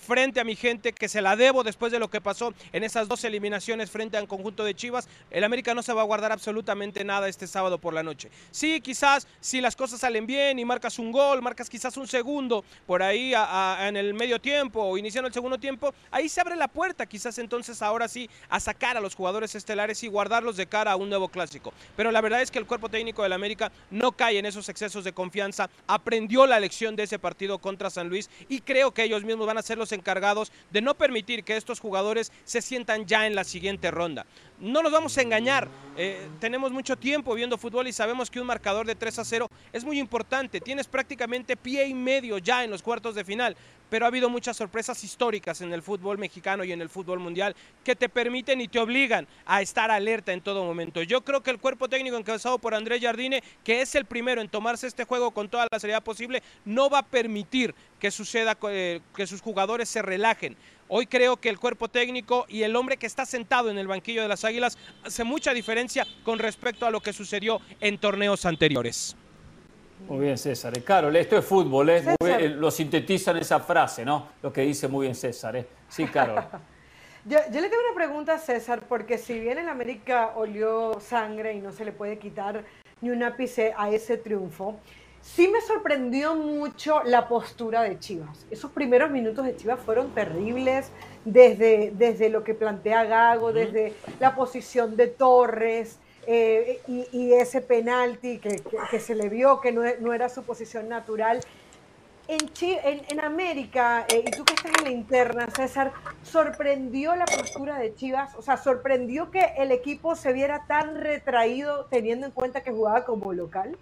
frente a mi gente, que se la debo después de lo que pasó en esas dos eliminaciones frente al conjunto de Chivas. El América no se va a guardar absolutamente nada este sábado por la noche. Sí, quizás si las cosas salen bien y marcas un gol, marcas quizás un segundo por ahí a, a, en el medio tiempo o iniciando el segundo tiempo, ahí se abre la puerta quizás entonces ahora sí a sacar a los jugadores estelares y guardarlos de cara a un nuevo clásico. Pero la verdad es que el cuerpo técnico del América no cae en esos excesos de confianza, aprendió la lección de ese partido contra San Luis y creo que ellos mismos van a ser los encargados de no permitir que estos jugadores se sientan ya en la siguiente ronda. No nos vamos a engañar, eh, tenemos mucho tiempo viendo fútbol y sabemos que un marcador de tres a cero es muy importante, tienes prácticamente pie y medio ya en los cuartos de final, pero ha habido muchas sorpresas históricas en el fútbol mexicano y en el fútbol mundial que te permiten y te obligan a estar alerta en todo momento. Yo creo que el cuerpo técnico encabezado por Andrés Jardine, que es el primero en tomarse este juego con toda la seriedad posible, no va a permitir que suceda, eh, que sus jugadores se relajen. Hoy creo que el cuerpo técnico y el hombre que está sentado en el banquillo de las Águilas hace mucha diferencia con respecto a lo que sucedió en torneos anteriores. Muy bien, César. Carol, esto es fútbol, ¿eh? Muy bien, lo sintetiza en esa frase, ¿no? Lo que dice muy bien César, ¿eh? Sí, Carol. yo, yo le tengo una pregunta a César, porque si bien el América olió sangre y no se le puede quitar ni un ápice a ese triunfo, sí me sorprendió mucho la postura de Chivas. Esos primeros minutos de Chivas fueron terribles, desde, desde lo que plantea Gago, desde la posición de Torres, eh, y, y ese penalti que, que, que se le vio que no, no era su posición natural. En, Chi, en, en América, eh, y tú que estás en la interna, César, ¿sorprendió la postura de Chivas? O sea, ¿sorprendió que el equipo se viera tan retraído teniendo en cuenta que jugaba como local?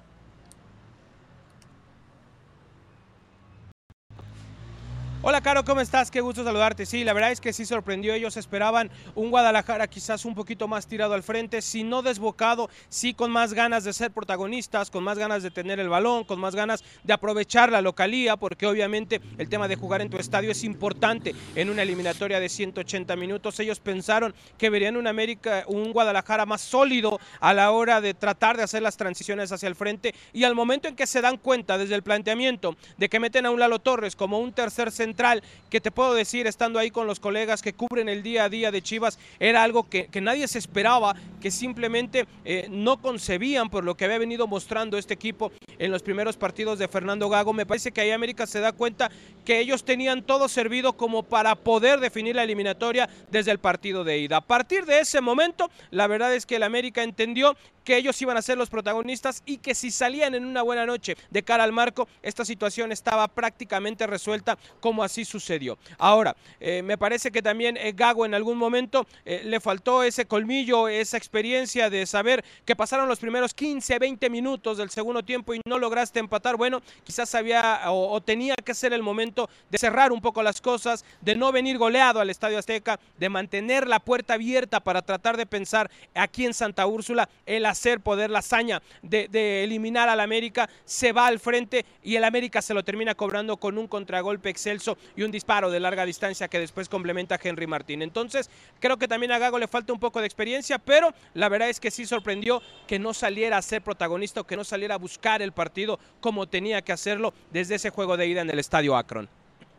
Hola, Caro, ¿cómo estás? Qué gusto saludarte. Sí, la verdad es que sí sorprendió. Ellos esperaban un Guadalajara quizás un poquito más tirado al frente, si no desbocado, sí con más ganas de ser protagonistas, con más ganas de tener el balón, con más ganas de aprovechar la localía, porque obviamente el tema de jugar en tu estadio es importante en una eliminatoria de ciento ochenta minutos. Ellos pensaron que verían un América, un Guadalajara más sólido a la hora de tratar de hacer las transiciones hacia el frente, y al momento en que se dan cuenta desde el planteamiento de que meten a un Lalo Torres como un tercer centro central, que te puedo decir, estando ahí con los colegas que cubren el día a día de Chivas, era algo que, que nadie se esperaba, que simplemente eh, no concebían por lo que había venido mostrando este equipo en los primeros partidos de Fernando Gago. Me parece que ahí América se da cuenta que ellos tenían todo servido como para poder definir la eliminatoria desde el partido de ida. A partir de ese momento, la verdad es que el América entendió que ellos iban a ser los protagonistas y que si salían en una buena noche de cara al marco, esta situación estaba prácticamente resuelta, como así sucedió. Ahora, eh, me parece que también eh, Gago en algún momento eh, le faltó ese colmillo, esa experiencia de saber que pasaron los primeros quince, veinte minutos del segundo tiempo y no lograste empatar. Bueno, quizás había o, o tenía que ser el momento de cerrar un poco las cosas, de no venir goleado al Estadio Azteca, de mantener la puerta abierta para tratar de pensar aquí en Santa Úrsula el hacer poder la hazaña de, de eliminar al América. Se va al frente y el América se lo termina cobrando con un contragolpe excelso y un disparo de larga distancia que después complementa a Henry Martín. Entonces creo que también a Gago le falta un poco de experiencia, pero la verdad es que sí sorprendió que no saliera a ser protagonista o que no saliera a buscar el partido como tenía que hacerlo desde ese juego de ida en el Estadio Akron.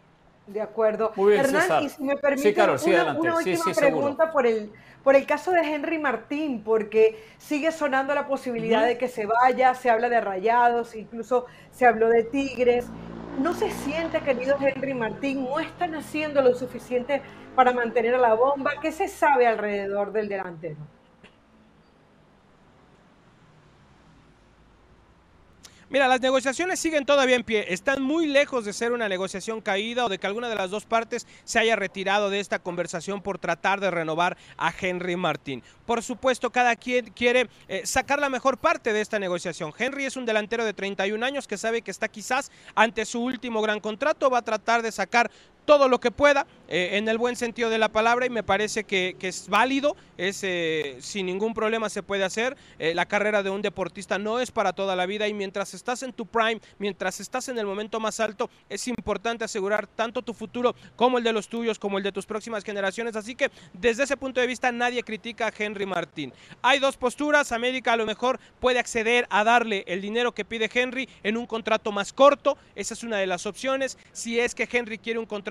De acuerdo. Muy bien, Hernán, César. y si me permite, sí, Carol, sí, una, adelante. una última sí, sí, pregunta por el, por el caso de Henry Martín, porque sigue sonando la posibilidad uh-huh. de que se vaya, se habla de Rayados, incluso se habló de Tigres. ¿No se siente, querido Henry Martín, no están haciendo lo suficiente para mantener a la bomba? ¿Qué se sabe alrededor del delantero? Mira, las negociaciones siguen todavía en pie, están muy lejos de ser una negociación caída o de que alguna de las dos partes se haya retirado de esta conversación por tratar de renovar a Henry Martín. Por supuesto, cada quien quiere eh, sacar la mejor parte de esta negociación. Henry es un delantero de treinta y un años que sabe que está quizás ante su último gran contrato, va a tratar de sacar todo lo que pueda, eh, en el buen sentido de la palabra, y me parece que, que es válido, es, eh, sin ningún problema se puede hacer. Eh, la carrera de un deportista no es para toda la vida, y mientras estás en tu prime, mientras estás en el momento más alto, es importante asegurar tanto tu futuro como el de los tuyos, como el de tus próximas generaciones. Así que desde ese punto de vista nadie critica a Henry Martín. Hay dos posturas. América a lo mejor puede acceder a darle el dinero que pide Henry en un contrato más corto, esa es una de las opciones. Si es que Henry quiere un contrato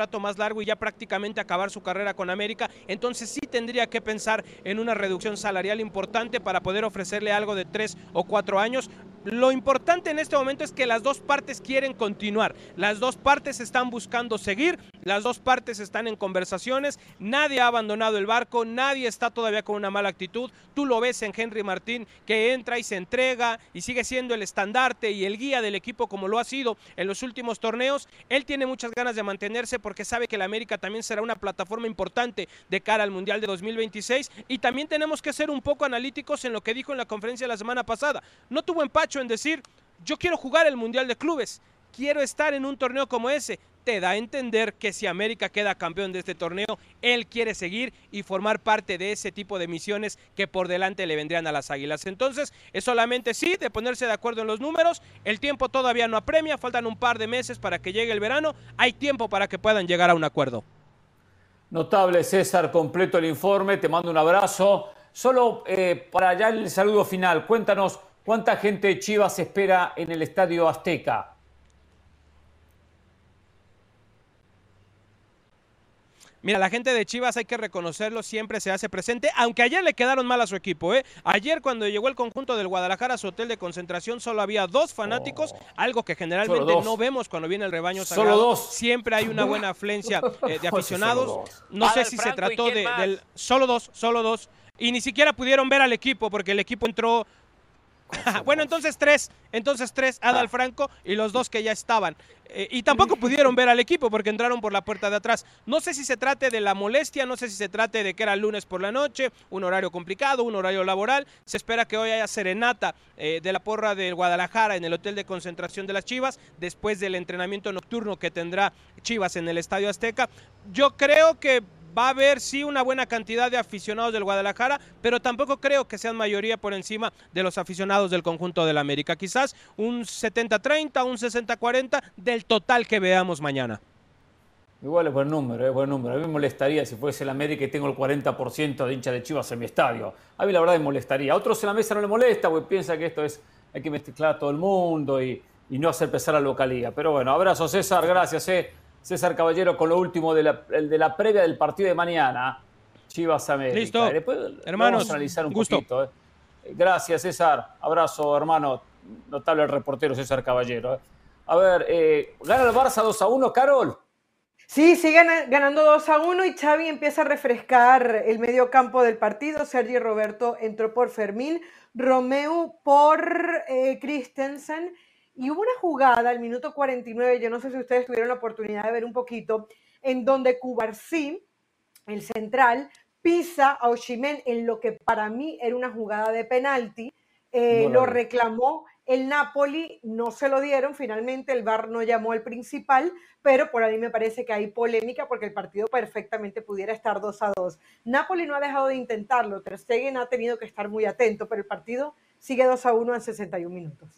contrato más largo y ya prácticamente acabar su carrera con América, entonces sí tendría que pensar en una reducción salarial importante para poder ofrecerle algo de tres o cuatro años. Lo importante en este momento es que las dos partes quieren continuar, las dos partes están buscando seguir, las dos partes están en conversaciones, nadie ha abandonado el barco, nadie está todavía con una mala actitud. Tú lo ves en Henry Martín, que entra y se entrega y sigue siendo el estandarte y el guía del equipo como lo ha sido en los últimos torneos. Él tiene muchas ganas de mantenerse porque sabe que la América también será una plataforma importante de cara al Mundial de dos mil veintiséis, y también tenemos que ser un poco analíticos en lo que dijo en la conferencia la semana pasada. No tuvo empacho en decir, yo quiero jugar el Mundial de Clubes, quiero estar en un torneo como ese. Te da a entender que si América queda campeón de este torneo, él quiere seguir y formar parte de ese tipo de misiones que por delante le vendrían a las Águilas. Entonces, es solamente sí de ponerse de acuerdo en los números. El tiempo todavía no apremia, faltan un par de meses para que llegue el verano. Hay tiempo para que puedan llegar a un acuerdo. Notable, César, completo el informe, te mando un abrazo. Solo eh, para ya el saludo final, cuéntanos cuánta gente de Chivas espera en el Estadio Azteca. Mira, la gente de Chivas, hay que reconocerlo, siempre se hace presente, aunque ayer le quedaron mal a su equipo, ¿eh? Ayer cuando llegó el conjunto del Guadalajara a su hotel de concentración solo había dos fanáticos, oh, algo que generalmente no vemos cuando viene el rebaño sagrado. Solo dos. Siempre hay una buena afluencia eh, de aficionados. No sé si se trató de, del... Solo dos, solo dos. Y ni siquiera pudieron ver al equipo porque el equipo entró... Bueno, entonces tres, entonces tres, Adal Franco y los dos que ya estaban. Eh, y tampoco pudieron ver al equipo porque entraron por la puerta de atrás. No sé si se trate de la molestia, no sé si se trate de que era lunes por la noche, un horario complicado, un horario laboral. Se espera que hoy haya serenata eh, de la porra del Guadalajara en el hotel de concentración de las Chivas, después del entrenamiento nocturno que tendrá Chivas en el Estadio Azteca. Yo creo que va a haber sí una buena cantidad de aficionados del Guadalajara, pero tampoco creo que sean mayoría por encima de los aficionados del conjunto del América. Quizás un setenta treinta, un sesenta cuarenta del total que veamos mañana. Igual es buen número, es buen número. A mí me molestaría si fuese el América y tengo el cuarenta por ciento de hinchas de Chivas en mi estadio. A mí la verdad me molestaría. A otros en la mesa no les molesta porque piensa que esto es, hay que mezclar a todo el mundo y, y no hacer pesar a la localía. Pero bueno, abrazo César, gracias. Eh. César Caballero con lo último de la, de la previa del partido de mañana. Chivas América. Listo. Después hermanos, vamos a analizar un gusto. poquito. Eh. Gracias, César. Abrazo, hermano. Notable el reportero César Caballero. Eh. A ver, eh, ¿gana el Barça dos a uno, Carol? Sí, sigue ganando dos a uno y Xavi empieza a refrescar el medio campo del partido. Sergi Roberto entró por Fermín, Romeu por eh, Christensen. Y hubo una jugada al minuto cuarenta y nueve, yo no sé si ustedes tuvieron la oportunidad de ver un poquito, en donde Cubarsí, el central, pisa a Osimhen en lo que para mí era una jugada de penalti. Eh, no lo vi. Reclamó el Napoli, no se lo dieron, finalmente el V A R no llamó al principal, pero por ahí me parece que hay polémica porque el partido perfectamente pudiera estar dos a dos. Napoli no ha dejado de intentarlo, Ter Stegen ha tenido que estar muy atento, pero el partido sigue dos a uno en sesenta y un minutos.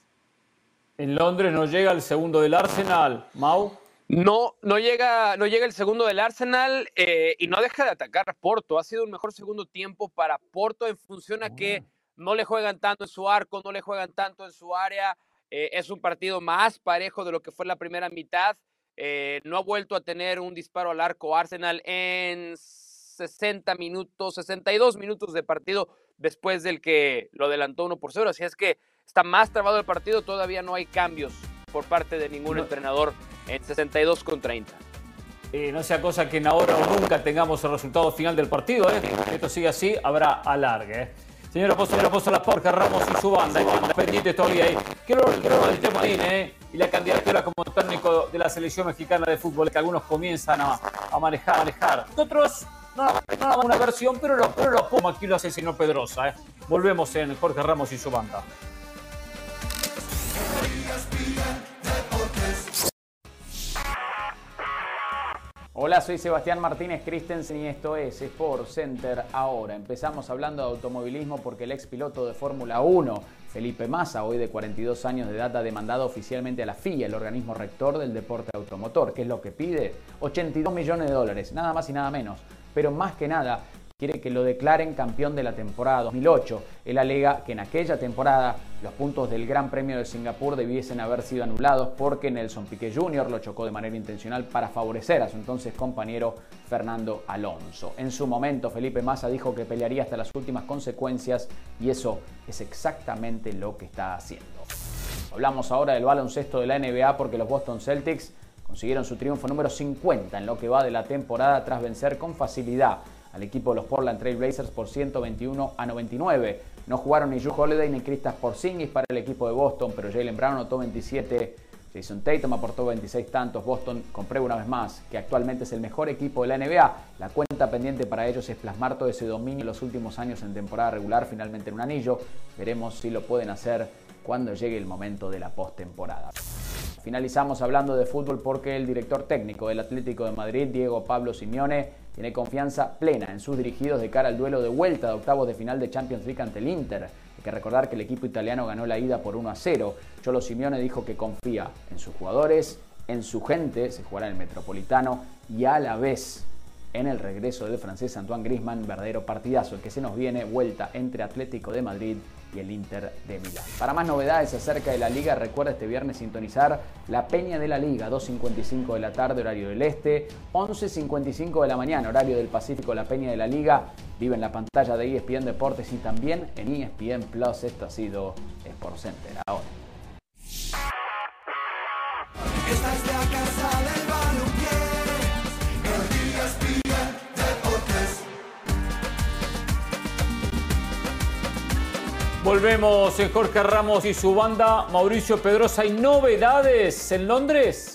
En Londres no llega el segundo del Arsenal, Mau. No, no llega, no llega el segundo del Arsenal eh, y no deja de atacar a Porto. Ha sido un mejor segundo tiempo para Porto en función a que no le juegan tanto en su arco, no le juegan tanto en su área. Eh, es un partido más parejo de lo que fue la primera mitad. Eh, no ha vuelto a tener un disparo al arco Arsenal en sesenta minutos, sesenta y dos minutos de partido después del que lo adelantó uno por cero. Así es que está más trabado el partido, todavía no hay cambios por parte de ningún no. entrenador en sesenta y dos con treinta. Eh, no sea cosa que en ahora o nunca tengamos el resultado final del partido. ¿eh? Esto sigue así, habrá alargue. ¿eh? Señor Apóstol, Apóstol Jorge Ramos y su banda, ¿eh? pendientes todavía ahí. Quiero el tema ¿eh? y la candidatura como técnico de la selección mexicana de fútbol, que algunos comienzan a, a manejar, a manejar. Otros, no, no una versión, pero lo, pero lo como aquí lo hace el señor Pedrosa. ¿eh? Volvemos en Jorge Ramos y su banda. Hola, soy Sebastián Martínez Christensen y esto es Sport Center ahora. Empezamos hablando de automovilismo porque el ex piloto de Fórmula uno, Felipe Massa, hoy de cuarenta y dos años de edad, ha demandado oficialmente a la F I A, el organismo rector del deporte automotor. ¿Qué es lo que pide? ochenta y dos millones de dólares, nada más y nada menos. Pero más que nada, quiere que lo declaren campeón de la temporada dos mil ocho. Él alega que en aquella temporada los puntos del Gran Premio de Singapur debiesen haber sido anulados porque Nelson Piquet junior lo chocó de manera intencional para favorecer a su entonces compañero Fernando Alonso. En su momento, Felipe Massa dijo que pelearía hasta las últimas consecuencias y eso es exactamente lo que está haciendo. Hablamos ahora del baloncesto de la N B A porque los Boston Celtics consiguieron su triunfo número cincuenta en lo que va de la temporada tras vencer con facilidad al equipo de los Portland Trail Blazers por ciento veintiuno a noventa y nueve. No jugaron ni Jrue Holiday ni Kristaps Porzingis para el equipo de Boston, pero Jaylen Brown anotó veintisiete, Jason Tatum aportó veintiséis tantos. Boston comprueba una vez más que actualmente es el mejor equipo de la N B A. La cuenta pendiente para ellos es plasmar todo ese dominio en los últimos años en temporada regular, finalmente en un anillo. Veremos si lo pueden hacer cuando llegue el momento de la postemporada. Finalizamos hablando de fútbol porque el director técnico del Atlético de Madrid, Diego Pablo Simeone, tiene confianza plena en sus dirigidos de cara al duelo de vuelta de octavos de final de Champions League ante el Inter. Hay que recordar que el equipo italiano ganó la ida por uno a cero. Cholo Simeone dijo que confía en sus jugadores, en su gente, se jugará en el Metropolitano, y a la vez en el regreso del francés Antoine Griezmann, verdadero partidazo el que se nos viene, vuelta entre Atlético de Madrid y el Inter de Milán. Para más novedades acerca de la Liga, recuerda este viernes sintonizar La Peña de la Liga, dos cincuenta y cinco de la tarde, horario del Este, once cincuenta y cinco de la mañana, horario del Pacífico, La Peña de la Liga. Vive en la pantalla de E S P N Deportes y también en E S P N Plus. Esto ha sido SportsCenter ahora. Esta es la casa del balompié, el E S P N Deportes. Volvemos en Jorge Ramos y su banda. Mauricio Pedrosa, ¿hay novedades en Londres?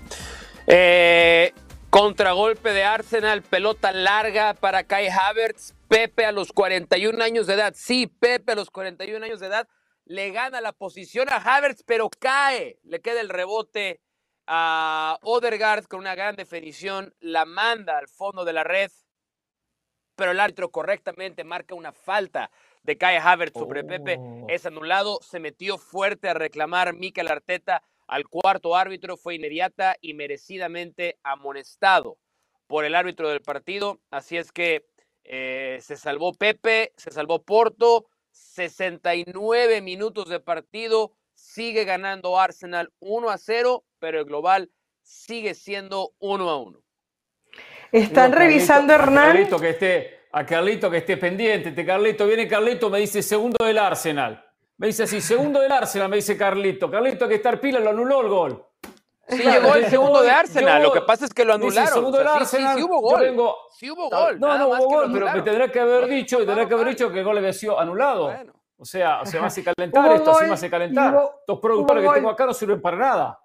Eh, contragolpe de Arsenal, pelota larga para Kai Havertz. Pepe a los cuarenta y un años de edad. Sí, Pepe a los cuarenta y un años de edad le gana la posición a Havertz, pero cae. Le queda el rebote a Odegaard con una gran definición. La manda al fondo de la red, pero el árbitro correctamente marca una falta de Kai Havertz sobre oh. Pepe. Es anulado. Se metió fuerte a reclamar Mikel Arteta al cuarto árbitro. Fue inmediata y merecidamente amonestado por el árbitro del partido. Así es que eh, se salvó Pepe, se salvó Porto. sesenta y nueve minutos de partido. Sigue ganando Arsenal uno a cero, pero el global sigue siendo uno a uno. Están Carlito, revisando, Hernán. Carlito que esté... A Carlito que esté pendiente. Este Carlito, viene Carlito, me dice segundo del Arsenal. Me dice así, segundo del Arsenal, me dice Carlito. Carlito, hay que estar pila, lo anuló el gol. Sí, llegó el segundo de Arsenal. Lo que pasa es que lo anularon. Dice, segundo o sea, del sí, Arsenal. Sí, sí hubo gol. Vengo... Sí hubo gol. No, no hubo gol, pero me tendrá que haber no, dicho, y tendrá que haber dicho que el gol había sido anulado. Bueno. O sea, se me hace calentar hubo esto, gol, así me hace calentar. Hubo, Estos productores que gol. tengo acá no sirven para nada.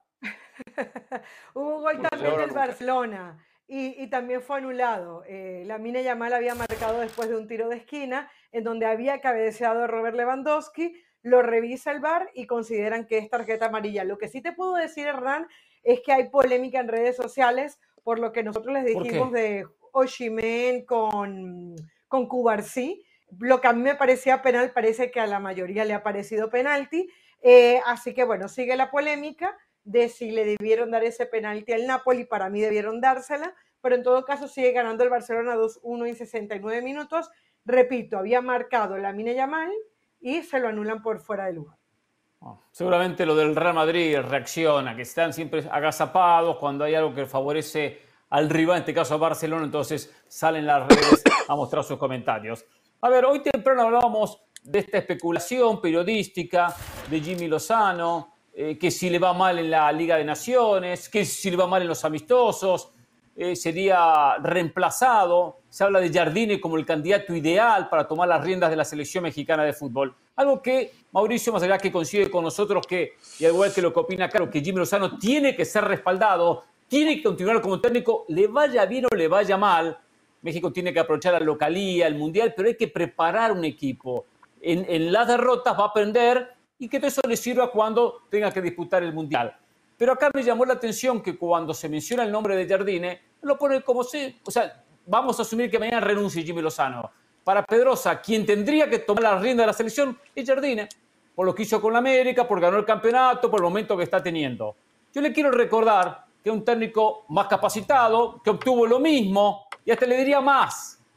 Hubo gol también del Barcelona. Y, y también fue anulado. Eh, Lamine Yamal había marcado después de un tiro de esquina en donde había cabeceado Robert Lewandowski. Lo revisa el V A R y consideran que es tarjeta amarilla. Lo que sí te puedo decir, Hernán, es que hay polémica en redes sociales por lo que nosotros les dijimos de Osimhen con, con Cubarsí. Lo que a mí me parecía penal parece que a la mayoría le ha parecido penalti. Eh, así que bueno, sigue la polémica de si le debieron dar ese penalti al Napoli. Para mí debieron dársela, pero en todo caso sigue ganando el Barcelona dos uno en sesenta y nueve minutos. Repito, había marcado Lamine Yamal y se lo anulan por fuera de lugar. Oh, seguramente lo del Real Madrid reacciona, que están siempre agazapados cuando hay algo que favorece al rival, en este caso a Barcelona, entonces salen las redes a mostrar sus comentarios. A ver, hoy temprano hablábamos de esta especulación periodística de Jimmy Lozano, Eh, que si le va mal en la Liga de Naciones, que si le va mal en los amistosos, eh, sería reemplazado. Se habla de Jardine como el candidato ideal para tomar las riendas de la selección mexicana de fútbol. Algo que Mauricio, más allá que coincide con nosotros, que, y al igual que lo que opina Caro, que Jimmy Lozano tiene que ser respaldado, tiene que continuar como técnico, le vaya bien o le vaya mal. México tiene que aprovechar la localía, el mundial, pero hay que preparar un equipo. En, en las derrotas va a aprender y que todo eso le sirva cuando tenga que disputar el Mundial. Pero acá me llamó la atención que cuando se menciona el nombre de Jardine, lo pone como si, o sea, vamos a asumir que mañana renuncie Jimmy Lozano. Para Pedrosa, quien tendría que tomar la rienda de la selección es Jardine, por lo que hizo con la América, por ganó el campeonato, por el momento que está teniendo. Yo le quiero recordar que es un técnico más capacitado, que obtuvo lo mismo, y hasta le diría más,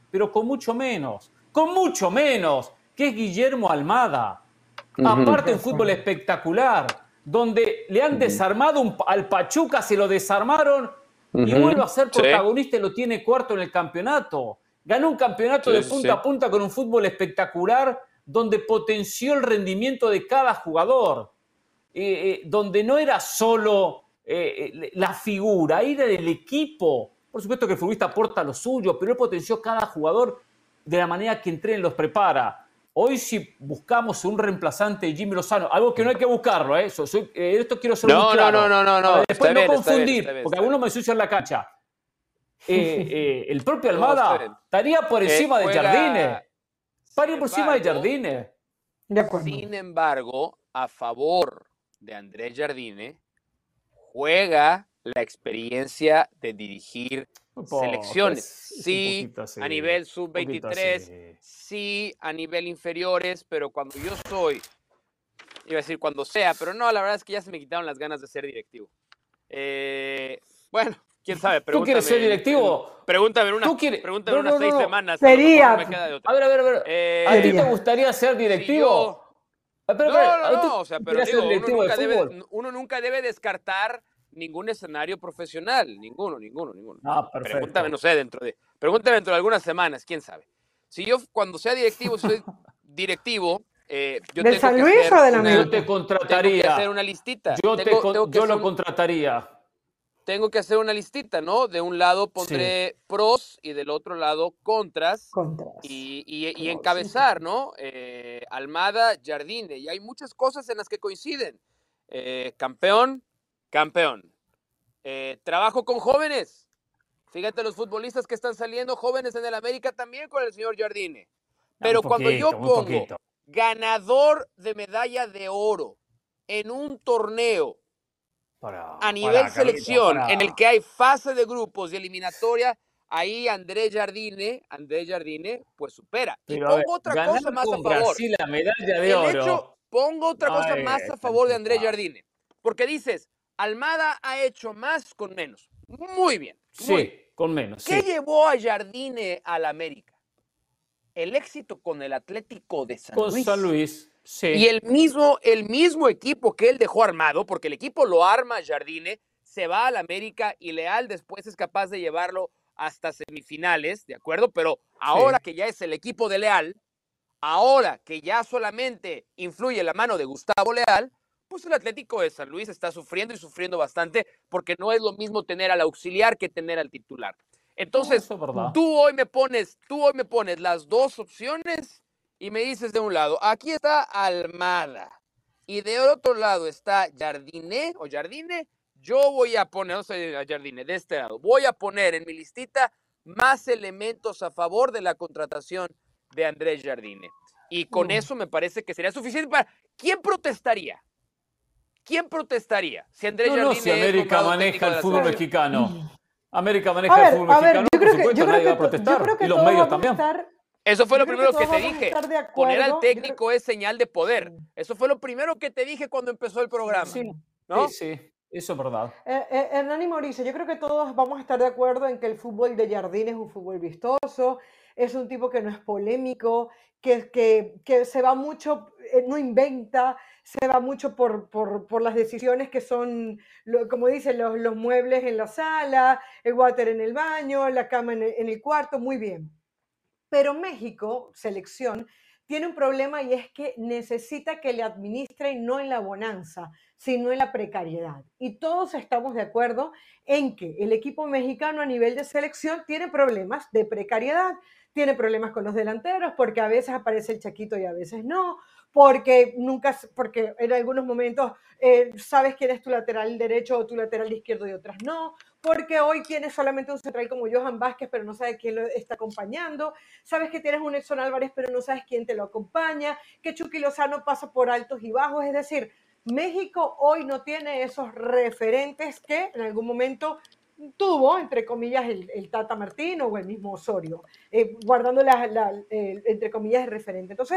pero con mucho menos, con mucho menos, que es Guillermo Almada. Uh-huh. Aparte un fútbol espectacular, donde le han uh-huh. desarmado un, al Pachuca, se lo desarmaron uh-huh. y vuelve a ser protagonista sí. y lo tiene cuarto en el campeonato. Ganó un campeonato sí, de punta sí. a punta con un fútbol espectacular, donde potenció el rendimiento de cada jugador, eh, eh, donde no era solo eh, la figura, era del equipo. Por supuesto que el futbolista aporta lo suyo, pero él potenció cada jugador de la manera que Entrenen los prepara. Hoy si buscamos un reemplazante de Jimmy Lozano, algo que no hay que buscarlo, ¿eh? Soy, soy, eh, esto quiero ser no, muy claro. No, no, no, no. Después no bien, confundir, está bien, está bien, porque está algunos me ensucian la cancha. Eh, eh, el propio Almada no, estaría por encima eh, de Jardine. Estaría por encima de Jardine. Sin embargo, a favor de Andrés Jardine, juega la experiencia de dirigir poco, selecciones. Pues, sí, así, a nivel sub veintitrés, sí, a nivel inferiores, pero cuando yo soy, iba a decir cuando sea, pero no, la verdad es que ya se me quitaron las ganas de ser directivo. Eh, bueno, quién sabe. ¿Tú quieres ser directivo? En, pregúntame en una, quieres, pregúntame no, unas no, seis no. semanas. Sería. A, me queda de otra. a ver, a ver, a ver. Eh, ¿A ti te gustaría ser directivo? Si yo, pero, no, no, no, no, o sea, pero digo, uno nunca, de debe, uno nunca debe descartar ningún escenario profesional, ninguno, ninguno, ninguno. Ah, perfecto. Pregúntame, no sé, dentro de, pregúntame dentro de algunas semanas, quién sabe. Si yo cuando sea directivo, soy directivo, eh, yo ¿Del tengo San que Luis hacer o de la una, América? Yo te contrataría. Tengo que hacer una listita. Yo, tengo, te, tengo que yo lo un, contrataría. Tengo que hacer una listita, ¿no? De un lado pondré sí. pros y del otro lado contras. Contras. Y, y, y encabezar, ¿no? Eh, Almada, Jardine. Y hay muchas cosas en las que coinciden. Eh, campeón, campeón. Eh, trabajo con jóvenes. Fíjate los futbolistas que están saliendo jóvenes en el América también con el señor Jardine. Pero poquito, cuando yo pongo ganador de medalla de oro en un torneo para, a nivel para, selección, para. en el que hay fase de grupos y eliminatoria, ahí Andrés Jardine, Andrés Jardine, pues supera. Pero, y pongo ver, otra cosa más a favor. Brasil, la medalla de el oro. Hecho, pongo otra cosa Ay, más a favor de Andrés Jardine. Porque dices, Almada ha hecho más con menos. Muy bien. Sí, muy bien. con menos. ¿Qué sí. llevó a Jardine al América? El éxito con el Atlético de San con Luis. San Luis, sí. Y el mismo, el mismo equipo que él dejó armado, porque el equipo lo arma Jardine, se va al América y Leal después es capaz de llevarlo hasta semifinales, ¿de acuerdo? Pero ahora sí. que ya es el equipo de Leal, ahora que ya solamente influye la mano de Gustavo Leal, pues el Atlético de San Luis está sufriendo y sufriendo bastante porque no es lo mismo tener al auxiliar que tener al titular. Entonces, no, tú hoy me pones, tú hoy me pones las dos opciones y me dices de un lado, aquí está Almada y de otro lado está Jardine o Jardine. Yo voy a poner, no sé, Jardine, de este lado, voy a poner en mi listita más elementos a favor de la contratación de Andrés Jardine. Y con mm. eso me parece que sería suficiente para... ¿Quién protestaría? ¿Quién protestaría? Si Andrés no, Jardine no, si América maneja el fútbol mexicano. América maneja ver, el fútbol mexicano, ver, yo por creo supuesto, que, yo nadie creo va a protestar. Que, y los medios también. Estar, Eso fue lo primero que, que te dije. Poner al técnico es señal de poder. Sí. Eso fue lo primero que te dije cuando empezó el programa. Sí, ¿no? sí, sí. Eso es verdad. Eh, eh, Hernán y Mauricio, yo creo que todos vamos a estar de acuerdo en que el fútbol de Jardine es un fútbol vistoso, es un tipo que no es polémico, que, que, que se va mucho, eh, no inventa, se va mucho por, por, por las decisiones que son, lo, como dicen, los, los muebles en la sala, el water en el baño, la cama en el, en el cuarto, muy bien. Pero México, selección, tiene un problema y es que necesita que le administren no en la bonanza, sino en la precariedad. Y todos estamos de acuerdo en que el equipo mexicano a nivel de selección tiene problemas de precariedad, tiene problemas con los delanteros, porque a veces aparece el Chaquito y a veces no, porque, nunca, porque en algunos momentos eh, sabes quién es tu lateral derecho o tu lateral izquierdo y otras no, porque hoy tienes solamente un central como Johan Vázquez, pero no sabes quién lo está acompañando, sabes que tienes un Edson Álvarez, pero no sabes quién te lo acompaña, que Chucky Lozano pasa por altos y bajos, es decir, México hoy no tiene esos referentes que en algún momento tuvo, entre comillas, el, el Tata Martino o el mismo Osorio, eh, guardando la, la, el, entre comillas el referente. Entonces,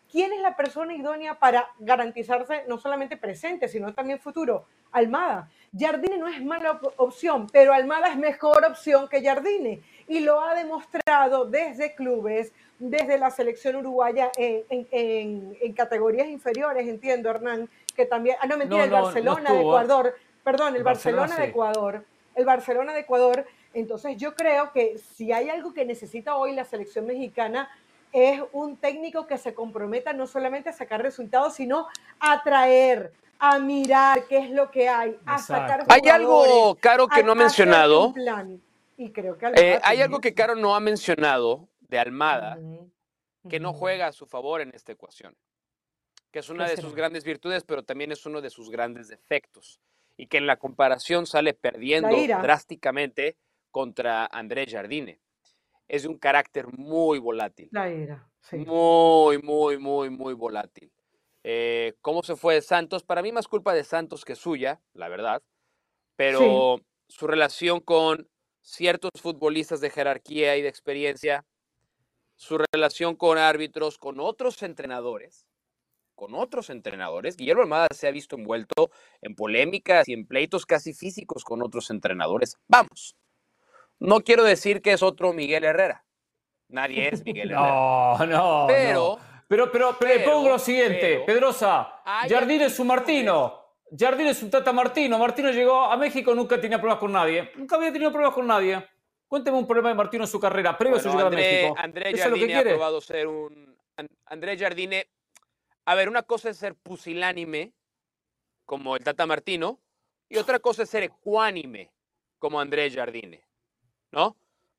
¿quién es la persona idónea para garantizarse no solamente presente, sino también futuro? Almada. Jardine no es mala op opción, pero Almada es mejor opción que Jardine y lo ha demostrado desde clubes, desde la selección uruguaya en, en, en, en categorías inferiores, entiendo, Hernán, que también, ah, no, mentira, No, el no, no Barcelona de estuvo, ¿eh? Ecuador, perdón, el El Barcelona Barcelona de sí. Ecuador, el Barcelona de Ecuador. Entonces yo creo que si hay algo que necesita hoy la selección mexicana es un técnico que se comprometa no solamente a sacar resultados, sino a atraer, a mirar qué es lo que hay, a sacar Exacto. Hay jugadores, algo, Caro, que a, no ha a hacerte un mencionado. plan. Y creo que Eh, Almada hay tiene algo que eso. Caro no ha mencionado de Almada, Ujú, que no ujú. juega a su favor en esta ecuación, que es ¿Qué una de será? sus grandes virtudes, pero también es uno de sus grandes defectos, y que en la comparación sale La perdiendo ira. drásticamente contra Andrés Jardine. Es de un carácter muy volátil, La ira, sí. muy, muy, muy, muy volátil. Eh, ¿Cómo se fue de Santos? Para mí más culpa de Santos que suya, la verdad, pero Sí, su relación con ciertos futbolistas de jerarquía y de experiencia, su relación con árbitros, con otros entrenadores, con otros entrenadores. Guillermo Almada se ha visto envuelto en polémicas y en pleitos casi físicos con otros entrenadores. Vamos, no quiero decir que es otro Miguel Herrera. Nadie es Miguel Herrera. No, no, no. Pero, Pero, pero, pero le pongo pero, lo siguiente, pero, Pedrosa, hay Jardine es un actitudes. Martino. Jardine es un Tata Martino. Martino llegó a México, nunca tenía problemas con nadie. Nunca había tenido problemas con nadie. Cuénteme un problema de Martino en su carrera, previo a su Bueno, llegada a André, México. André ¿Eso es lo que Jardine ha quiere? probado ser un... An- André Jardine, a ver, una cosa es ser pusilánime, como el Tata Martino, y otra cosa es ser ecuánime, como André Jardine, ¿no?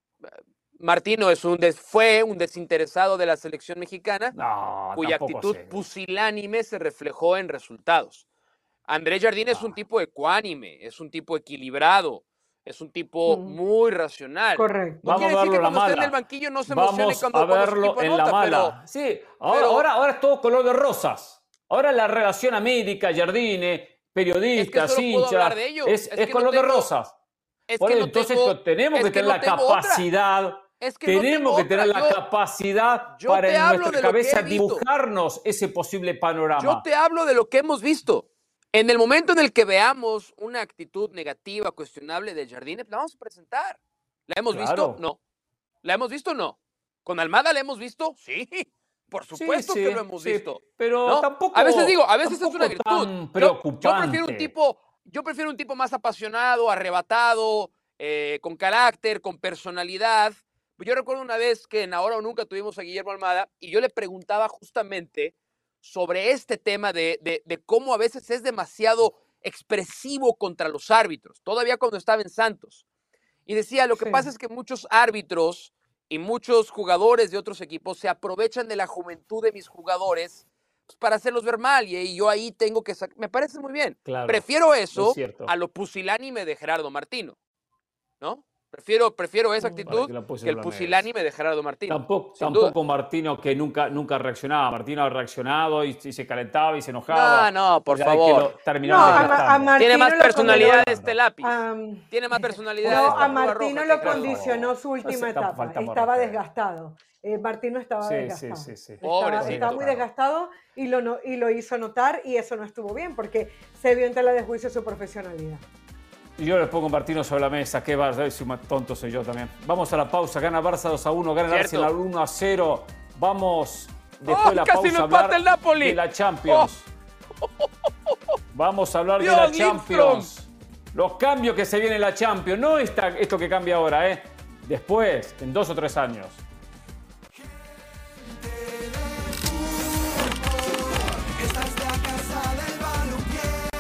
Martino es un des- fue un desinteresado de la selección mexicana, No, cuya tampoco actitud sé. pusilánime se reflejó en resultados. André Jardine es un Ah. tipo ecuánime, es un tipo equilibrado, es un tipo Mm, muy racional. correcto. No Vamos quiere a decir verlo que en la cuando esté en el mala. banquillo no se emocione Vamos cuando, a cuando su verlo equipo en la anota, pero, mala. Sí, ahora, pero ahora, ahora es todo color de rosas. Ahora la relación América, Jardine, es que periodistas, solo puedo hablar hinchas, de ello. es, Es es que no color de tengo, rosas. es Por que eso, no entonces tengo, to- tenemos es que que tener no la tengo otra. capacidad, Es que no tenemos tengo que otra. tener la Yo, capacidad yo para te en hablo nuestra de lo que cabeza he visto. dibujarnos ese posible Yo panorama. te hablo de lo que hemos visto. En el momento en el que veamos una actitud negativa, cuestionable de Jardine, la vamos a presentar. ¿La hemos visto? Claro. No. ¿La hemos visto? No. ¿Con Almada la hemos visto? Sí. Por Sí, supuesto sí, que lo hemos sí, visto. pero ¿No? tampoco, A veces digo, a veces es una tampoco virtud. tan Yo, yo prefiero un preocupante. tipo, yo prefiero un tipo más apasionado, arrebatado, eh, con carácter, con personalidad. Yo recuerdo una vez que en Ahora o Nunca tuvimos a Guillermo Almada y yo le preguntaba justamente sobre este tema de, de, de cómo a veces es demasiado expresivo contra los árbitros, todavía cuando estaba en Santos. Y decía, lo que Sí. pasa es que muchos árbitros y muchos jugadores de otros equipos se aprovechan de la juventud de mis jugadores pues, para hacerlos ver mal y, y yo ahí tengo que sacar. Me parece muy bien. Claro, Prefiero es eso cierto. a lo pusilánime de Gerardo Martino, ¿no? Prefiero, prefiero esa Mm. Para actitud que lo puse que el en la mesa. pusilánime de Gerardo Martino. Tampoco, sin duda. tampoco Martino que nunca, nunca reaccionaba. Martino ha reaccionado y, y se calentaba y se enojaba. No, no, por Pues hay que favor. lo terminaron No, a, Ma- a desgastando. Martino Tiene más lo personalidad condenó- de este lápiz. Am, Tiene más personalidad No, de a esta púa Martino roja lo que Gerardo. condicionó su Entonces, última tampoco etapa. faltamos Estaba respeto. desgastado. Eh, Martino estaba Sí, sí, desgastado. sí, sí. Estaba, Pobrecito. estaba muy Claro. desgastado y lo, no- y lo hizo notar y eso no estuvo bien porque se vio en tela de juicio su profesionalidad. Y yo le pongo Martino sobre la mesa. Qué Barça, si más tonto soy yo también. Vamos a la pausa. Gana Barça dos a uno, gana el Cierto. Arsenal uno a cero. Vamos después ¡Oh, de la casi pausa lo a hablar empata el Napoli! de la Champions. Vamos a hablar de Dios, la Lindstrom. Champions. Los cambios que se vienen en la Champions. No esta, esto que cambia ahora, ¿eh? Después, en dos o tres años. Esta es la casa del balompié.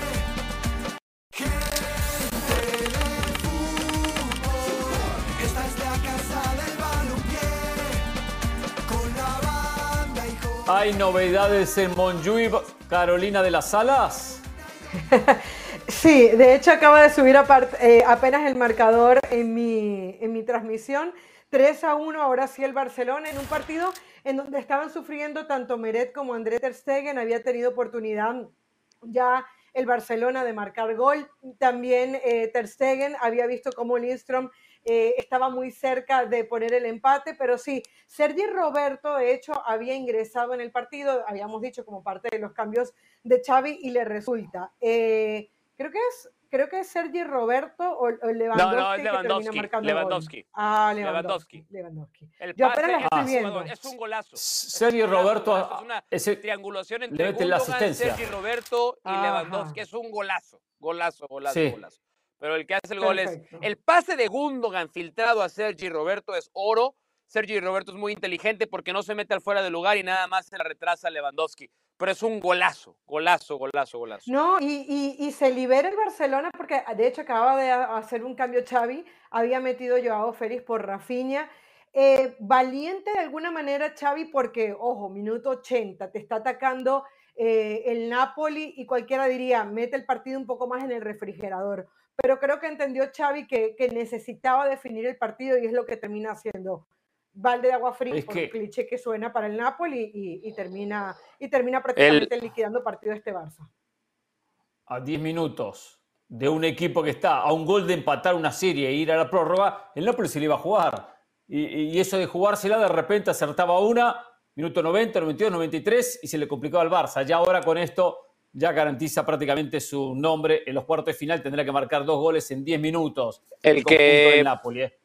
Gente del fútbol. Esta es la casa del balompié. Con la banda y con... ¿Hay novedades en Montjuic, Carolina de las Alas? Sí, de hecho acaba de subir apart- eh, apenas el marcador en mi, en mi transmisión. tres a uno, ahora sí el Barcelona, en un partido en donde estaban sufriendo tanto Meret como André Ter Stegen. Había tenido oportunidad ya el Barcelona de marcar gol. También eh, Ter Stegen había visto cómo Lindstrom eh, estaba muy cerca de poner el empate, pero sí, Sergi Roberto de hecho había ingresado en el partido, habíamos dicho como parte de los cambios de Xavi y le resulta. Eh, creo que es Creo que es Sergi Roberto o, o Lewandowski, no, no, es que termina Lewandowski. marcando Lewandowski. gol. Ah, Lewandowski. Lewandowski. Lewandowski. El Yo pase apenas la estoy es, viendo. es un golazo. Sergi Es un golazo, Roberto golazo. Es una ese, triangulación le entre mete la Gundogan, asistencia. Sergi Roberto y Ajá. Lewandowski. Es un golazo. Golazo, golazo, Sí. golazo. Pero el que hace el gol es... Perfecto. El pase de Gundogan filtrado a Sergi Roberto es oro. Sergi Roberto es muy inteligente porque no se mete al fuera de lugar y nada más se la retrasa a Lewandowski. Pero es un golazo, golazo, golazo, golazo. No, y, y, y se libera el Barcelona porque de hecho acababa de hacer un cambio Xavi, había metido Joao Félix por Rafinha. Eh, valiente de alguna manera Xavi porque, ojo, minuto ochenta, te está atacando eh, el Napoli y cualquiera diría, mete el partido un poco más en el refrigerador. Pero creo que entendió Xavi que, que necesitaba definir el partido y es lo que termina haciendo. Balde de agua fría, Es por que- un cliché que suena para el Napoli y, y termina, y termina prácticamente liquidando partido este Barça. A diez minutos de un equipo que está a un gol de empatar una serie e ir a la prórroga, el Napoli se le iba a jugar. Y, y eso de jugársela, de repente acertaba una, minuto noventa, noventa y dos, noventa y tres, y se le complicaba al Barça. Ya ahora con esto ya garantiza prácticamente su nombre. En los cuartos de final tendrá que marcar dos goles en diez minutos. El conjunto que- del Napoli, ¿eh?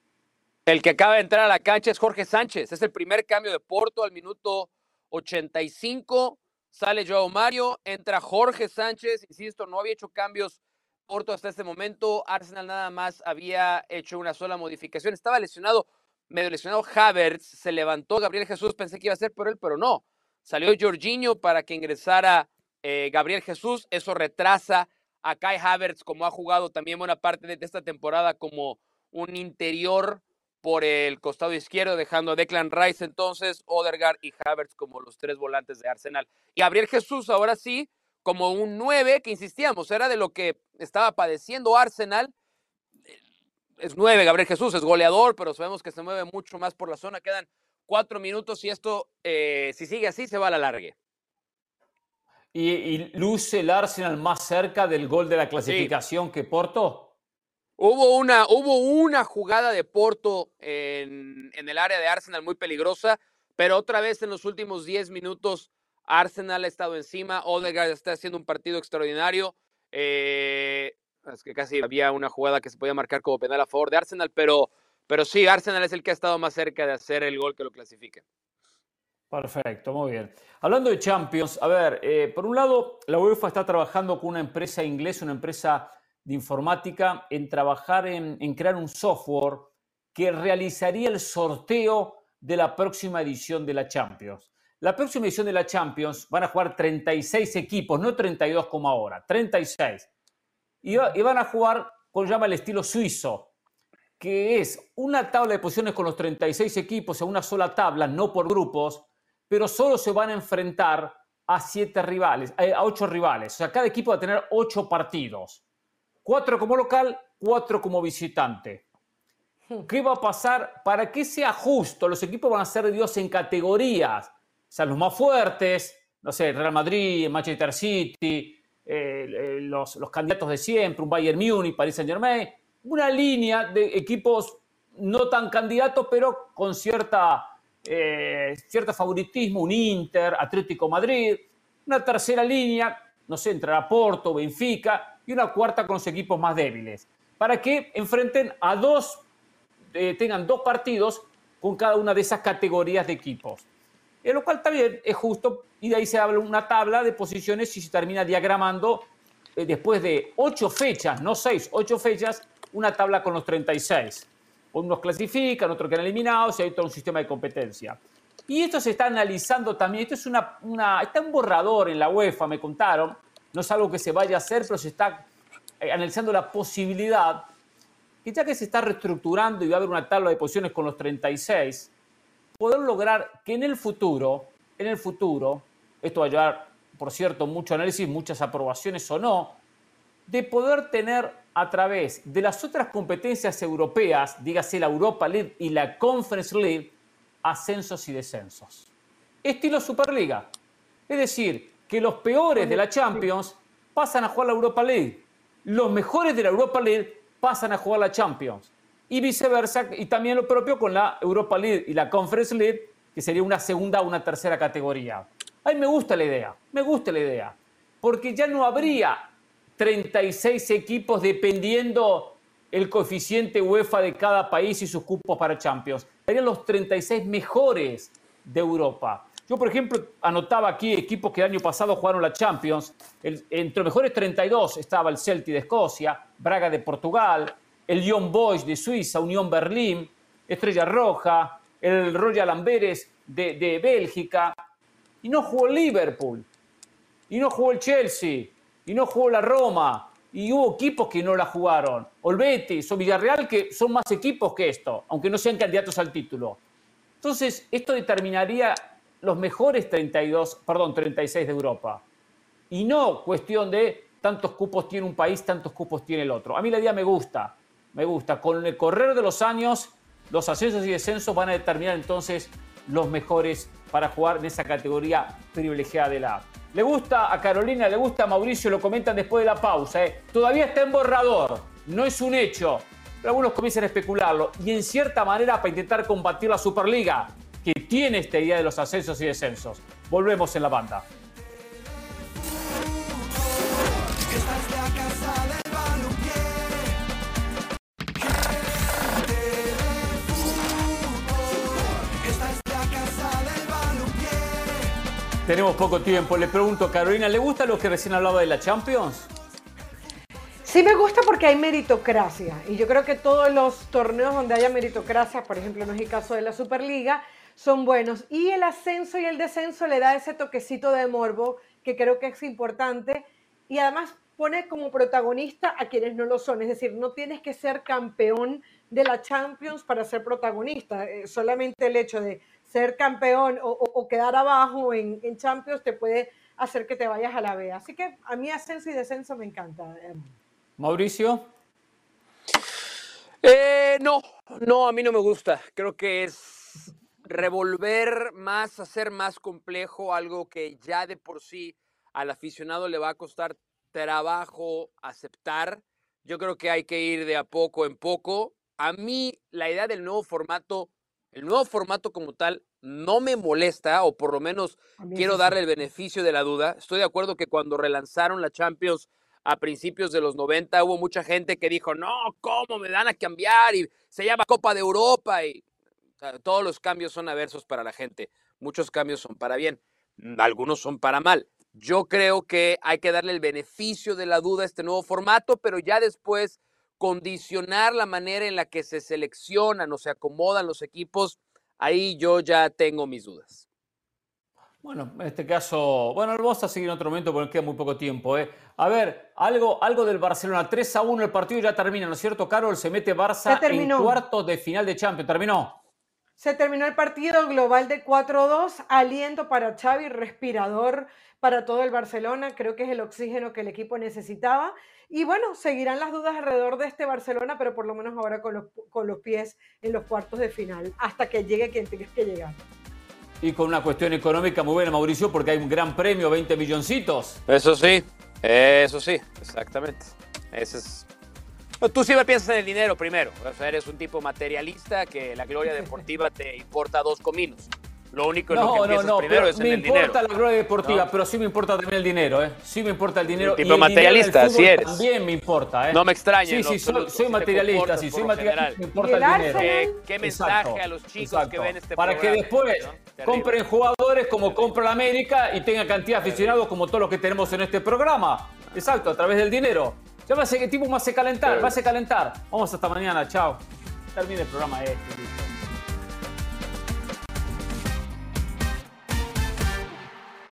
El que acaba de entrar a la cancha es Jorge Sánchez. Es el primer cambio de Porto al minuto ochenta y cinco. Sale Joao Mario, entra Jorge Sánchez. Insisto, no había hecho cambios Porto hasta este momento. Arsenal nada más había hecho una sola modificación. Estaba lesionado, medio lesionado Havertz. Se levantó Gabriel Jesús. Pensé que iba a ser por él, pero no. Salió Jorginho para que ingresara eh, Gabriel Jesús. Eso retrasa a Kai Havertz, como ha jugado también buena parte de esta temporada como un interior por el costado izquierdo, dejando a Declan Rice entonces, Odegaard y Havertz como los tres volantes de Arsenal. Y Gabriel Jesús ahora sí, como un nueve, que insistíamos, era de lo que estaba padeciendo Arsenal. Es nueve, Gabriel Jesús, es goleador, pero sabemos que se mueve mucho más por la zona. Quedan cuatro minutos y esto, eh, si sigue así, se va a la largue. Y, y luce el Arsenal más cerca del gol de la clasificación sí. que Porto. Hubo una, hubo una jugada de Porto en, en el área de Arsenal muy peligrosa, pero otra vez en los últimos diez minutos Arsenal ha estado encima. Odegaard está haciendo un partido extraordinario. Eh, es que casi había una jugada que se podía marcar como penal a favor de Arsenal, pero, pero sí, Arsenal es el que ha estado más cerca de hacer el gol que lo clasifique. Perfecto, muy bien. Hablando de Champions, a ver, eh, por un lado, la UEFA está trabajando con una empresa inglesa, una empresa de informática, en trabajar en, en crear un software que realizaría el sorteo de la próxima edición de la Champions. La próxima edición de la Champions van a jugar treinta y seis equipos, no treinta y dos como ahora, treinta y seis. Y, y van a jugar con llama el estilo suizo, que es una tabla de posiciones con los treinta y seis equipos en una sola tabla, no por grupos, pero solo se van a enfrentar a siete rivales, a ocho rivales. O sea, cada equipo va a tener ocho partidos. Cuatro como local, cuatro como visitante. ¿Qué va a pasar? Para que sea justo, los equipos van a ser divididos en categorías. O sea, los más fuertes, no sé, Real Madrid, Manchester City, eh, los, los candidatos de siempre, un Bayern Múnich, Paris Saint-Germain. Una línea de equipos no tan candidatos, pero con cierta, eh, cierto favoritismo. Un Inter, Atlético Madrid. Una tercera línea, no sé, entrará Porto, Benfica. Y una cuarta con los equipos más débiles, para que enfrenten a dos, eh, tengan dos partidos con cada una de esas categorías de equipos. En lo cual también es justo, y de ahí se habla una tabla de posiciones y se termina diagramando, eh, después de ocho fechas, no seis, ocho fechas, una tabla con los treinta y seis. Unos clasifican, otros quedan eliminados, y hay todo un sistema de competencia. Y esto se está analizando también, esto es una, una, está un borrador en la UEFA, me contaron. No es algo que se vaya a hacer, pero se está eh, analizando la posibilidad que ya que se está reestructurando y va a haber una tabla de posiciones con los treinta y seis, poder lograr que en el futuro, en el futuro, esto va a llevar, por cierto, mucho análisis, muchas aprobaciones o no, de poder tener a través de las otras competencias europeas, dígase la Europa League y la Conference League, ascensos y descensos. Estilo Superliga. Es decir, que los peores de la Champions pasan a jugar la Europa League. Los mejores de la Europa League pasan a jugar la Champions. y viceversa, y también lo propio con la Europa League y la Conference League, que sería una segunda o una tercera categoría. A mí me gusta la idea, me gusta la idea, porque ya no habría treinta y seis equipos dependiendo el coeficiente UEFA de cada país y sus cupos para Champions. Serían los treinta y seis mejores de Europa. Yo, por ejemplo, anotaba aquí equipos que el año pasado jugaron la Champions. El, entre los mejores treinta y dos estaba el Celtic de Escocia, Braga de Portugal, el Young Boys de Suiza, Unión Berlín, Estrella Roja, el Royal Amberes de, de Bélgica. Y no jugó el Liverpool, y no jugó el Chelsea, y no jugó la Roma. Y hubo equipos que no la jugaron. O el Betis o Villarreal, que son más equipos que esto, aunque no sean candidatos al título. Entonces, esto determinaría los mejores treinta y dos, perdón, treinta y seis de Europa. Y no cuestión de tantos cupos tiene un país, tantos cupos tiene el otro. A mí la idea me gusta, me gusta. Con el correr de los años, los ascensos y descensos van a determinar entonces los mejores para jugar en esa categoría privilegiada de la A. Le gusta a Carolina, le gusta a Mauricio, lo comentan después de la pausa. ¿eh? Todavía está en borrador, no es un hecho, pero algunos comienzan a especularlo. Y en cierta manera para intentar combatir la Superliga, que tiene esta idea de los ascensos y descensos. Volvemos en la banda. Esta es la casa del balompié. Gente del fútbol. Esta es la casa del balompié. Tenemos poco tiempo. Le pregunto a Carolina, ¿le gusta lo que recién hablaba de la Champions? Sí me gusta porque hay meritocracia. Y yo creo que todos los torneos donde haya meritocracia, por ejemplo, no es el caso de la Superliga, son buenos. Y el ascenso y el descenso le da ese toquecito de morbo que creo que es importante. Y además pone como protagonista a quienes no lo son. Es decir, no tienes que ser campeón de la Champions para ser protagonista. Eh, solamente el hecho de ser campeón o, o, o quedar abajo en, en Champions te puede hacer que te vayas a la B. Así que a mí ascenso y descenso me encanta. Mauricio. Eh, no, no, a mí no me gusta. Creo que es revolver más, hacer más complejo algo que ya de por sí al aficionado le va a costar trabajo aceptar. Yo creo que hay que ir de a poco en poco. A mí la idea del nuevo formato, el nuevo formato como tal, no me molesta, o por lo menos quiero darle el beneficio de la duda. Estoy de acuerdo que cuando relanzaron la Champions a principios de los noventa, hubo mucha gente que dijo, no, ¿cómo me van a cambiar? Y se llama Copa de Europa. Y o sea, todos los cambios son aversos para la gente. Muchos cambios son para bien, algunos son para mal. Yo creo que hay que darle el beneficio de la duda a este nuevo formato, pero ya después condicionar la manera en la que se seleccionan o se acomodan los equipos, ahí yo ya tengo mis dudas. Bueno, en este caso, bueno, vamos a seguir en otro momento porque queda muy poco tiempo. ¿eh? A ver, algo, algo del Barcelona, tres a uno el partido ya termina, ¿no es cierto, Carol? Se mete Barça en cuartos de final de Champions. ¿Terminó? Se terminó el partido global de cuatro a dos, aliento para Xavi, respirador para todo el Barcelona, creo que es el oxígeno que el equipo necesitaba. Y bueno, seguirán las dudas alrededor de este Barcelona, pero por lo menos ahora con los, con los pies en los cuartos de final, hasta que llegue quien tenga que llegar. Y con una cuestión económica muy buena, Mauricio, porque hay un gran premio, veinte milloncitos. Eso sí, eso sí, exactamente. Ese es... Tú siempre piensas en el dinero primero. O sea, eres un tipo materialista que la gloria deportiva te importa dos cominos. Lo único en no, lo que no, piensas no, primero es en el dinero. Me importa la gloria deportiva, ¿no? Pero sí me importa también el dinero, ¿eh? Sí me importa el dinero. Un tipo y el materialista, dinero del fútbol así eres. También me importa, ¿eh? No me extraña. Sí, sí, soy, soy materialista, sí, soy materialista, me importa el, el dinero. ¿Qué, qué mensaje exacto, a los chicos exacto. que ven este Para programa? que después ¿no? compren jugadores como compra la América y tenga cantidad de aficionados como todos los que tenemos en este programa. Exacto, a través del dinero. Ya me hace, el tipo me hace calentar, me hace calentar. Vamos hasta mañana, chao. Termina el programa este.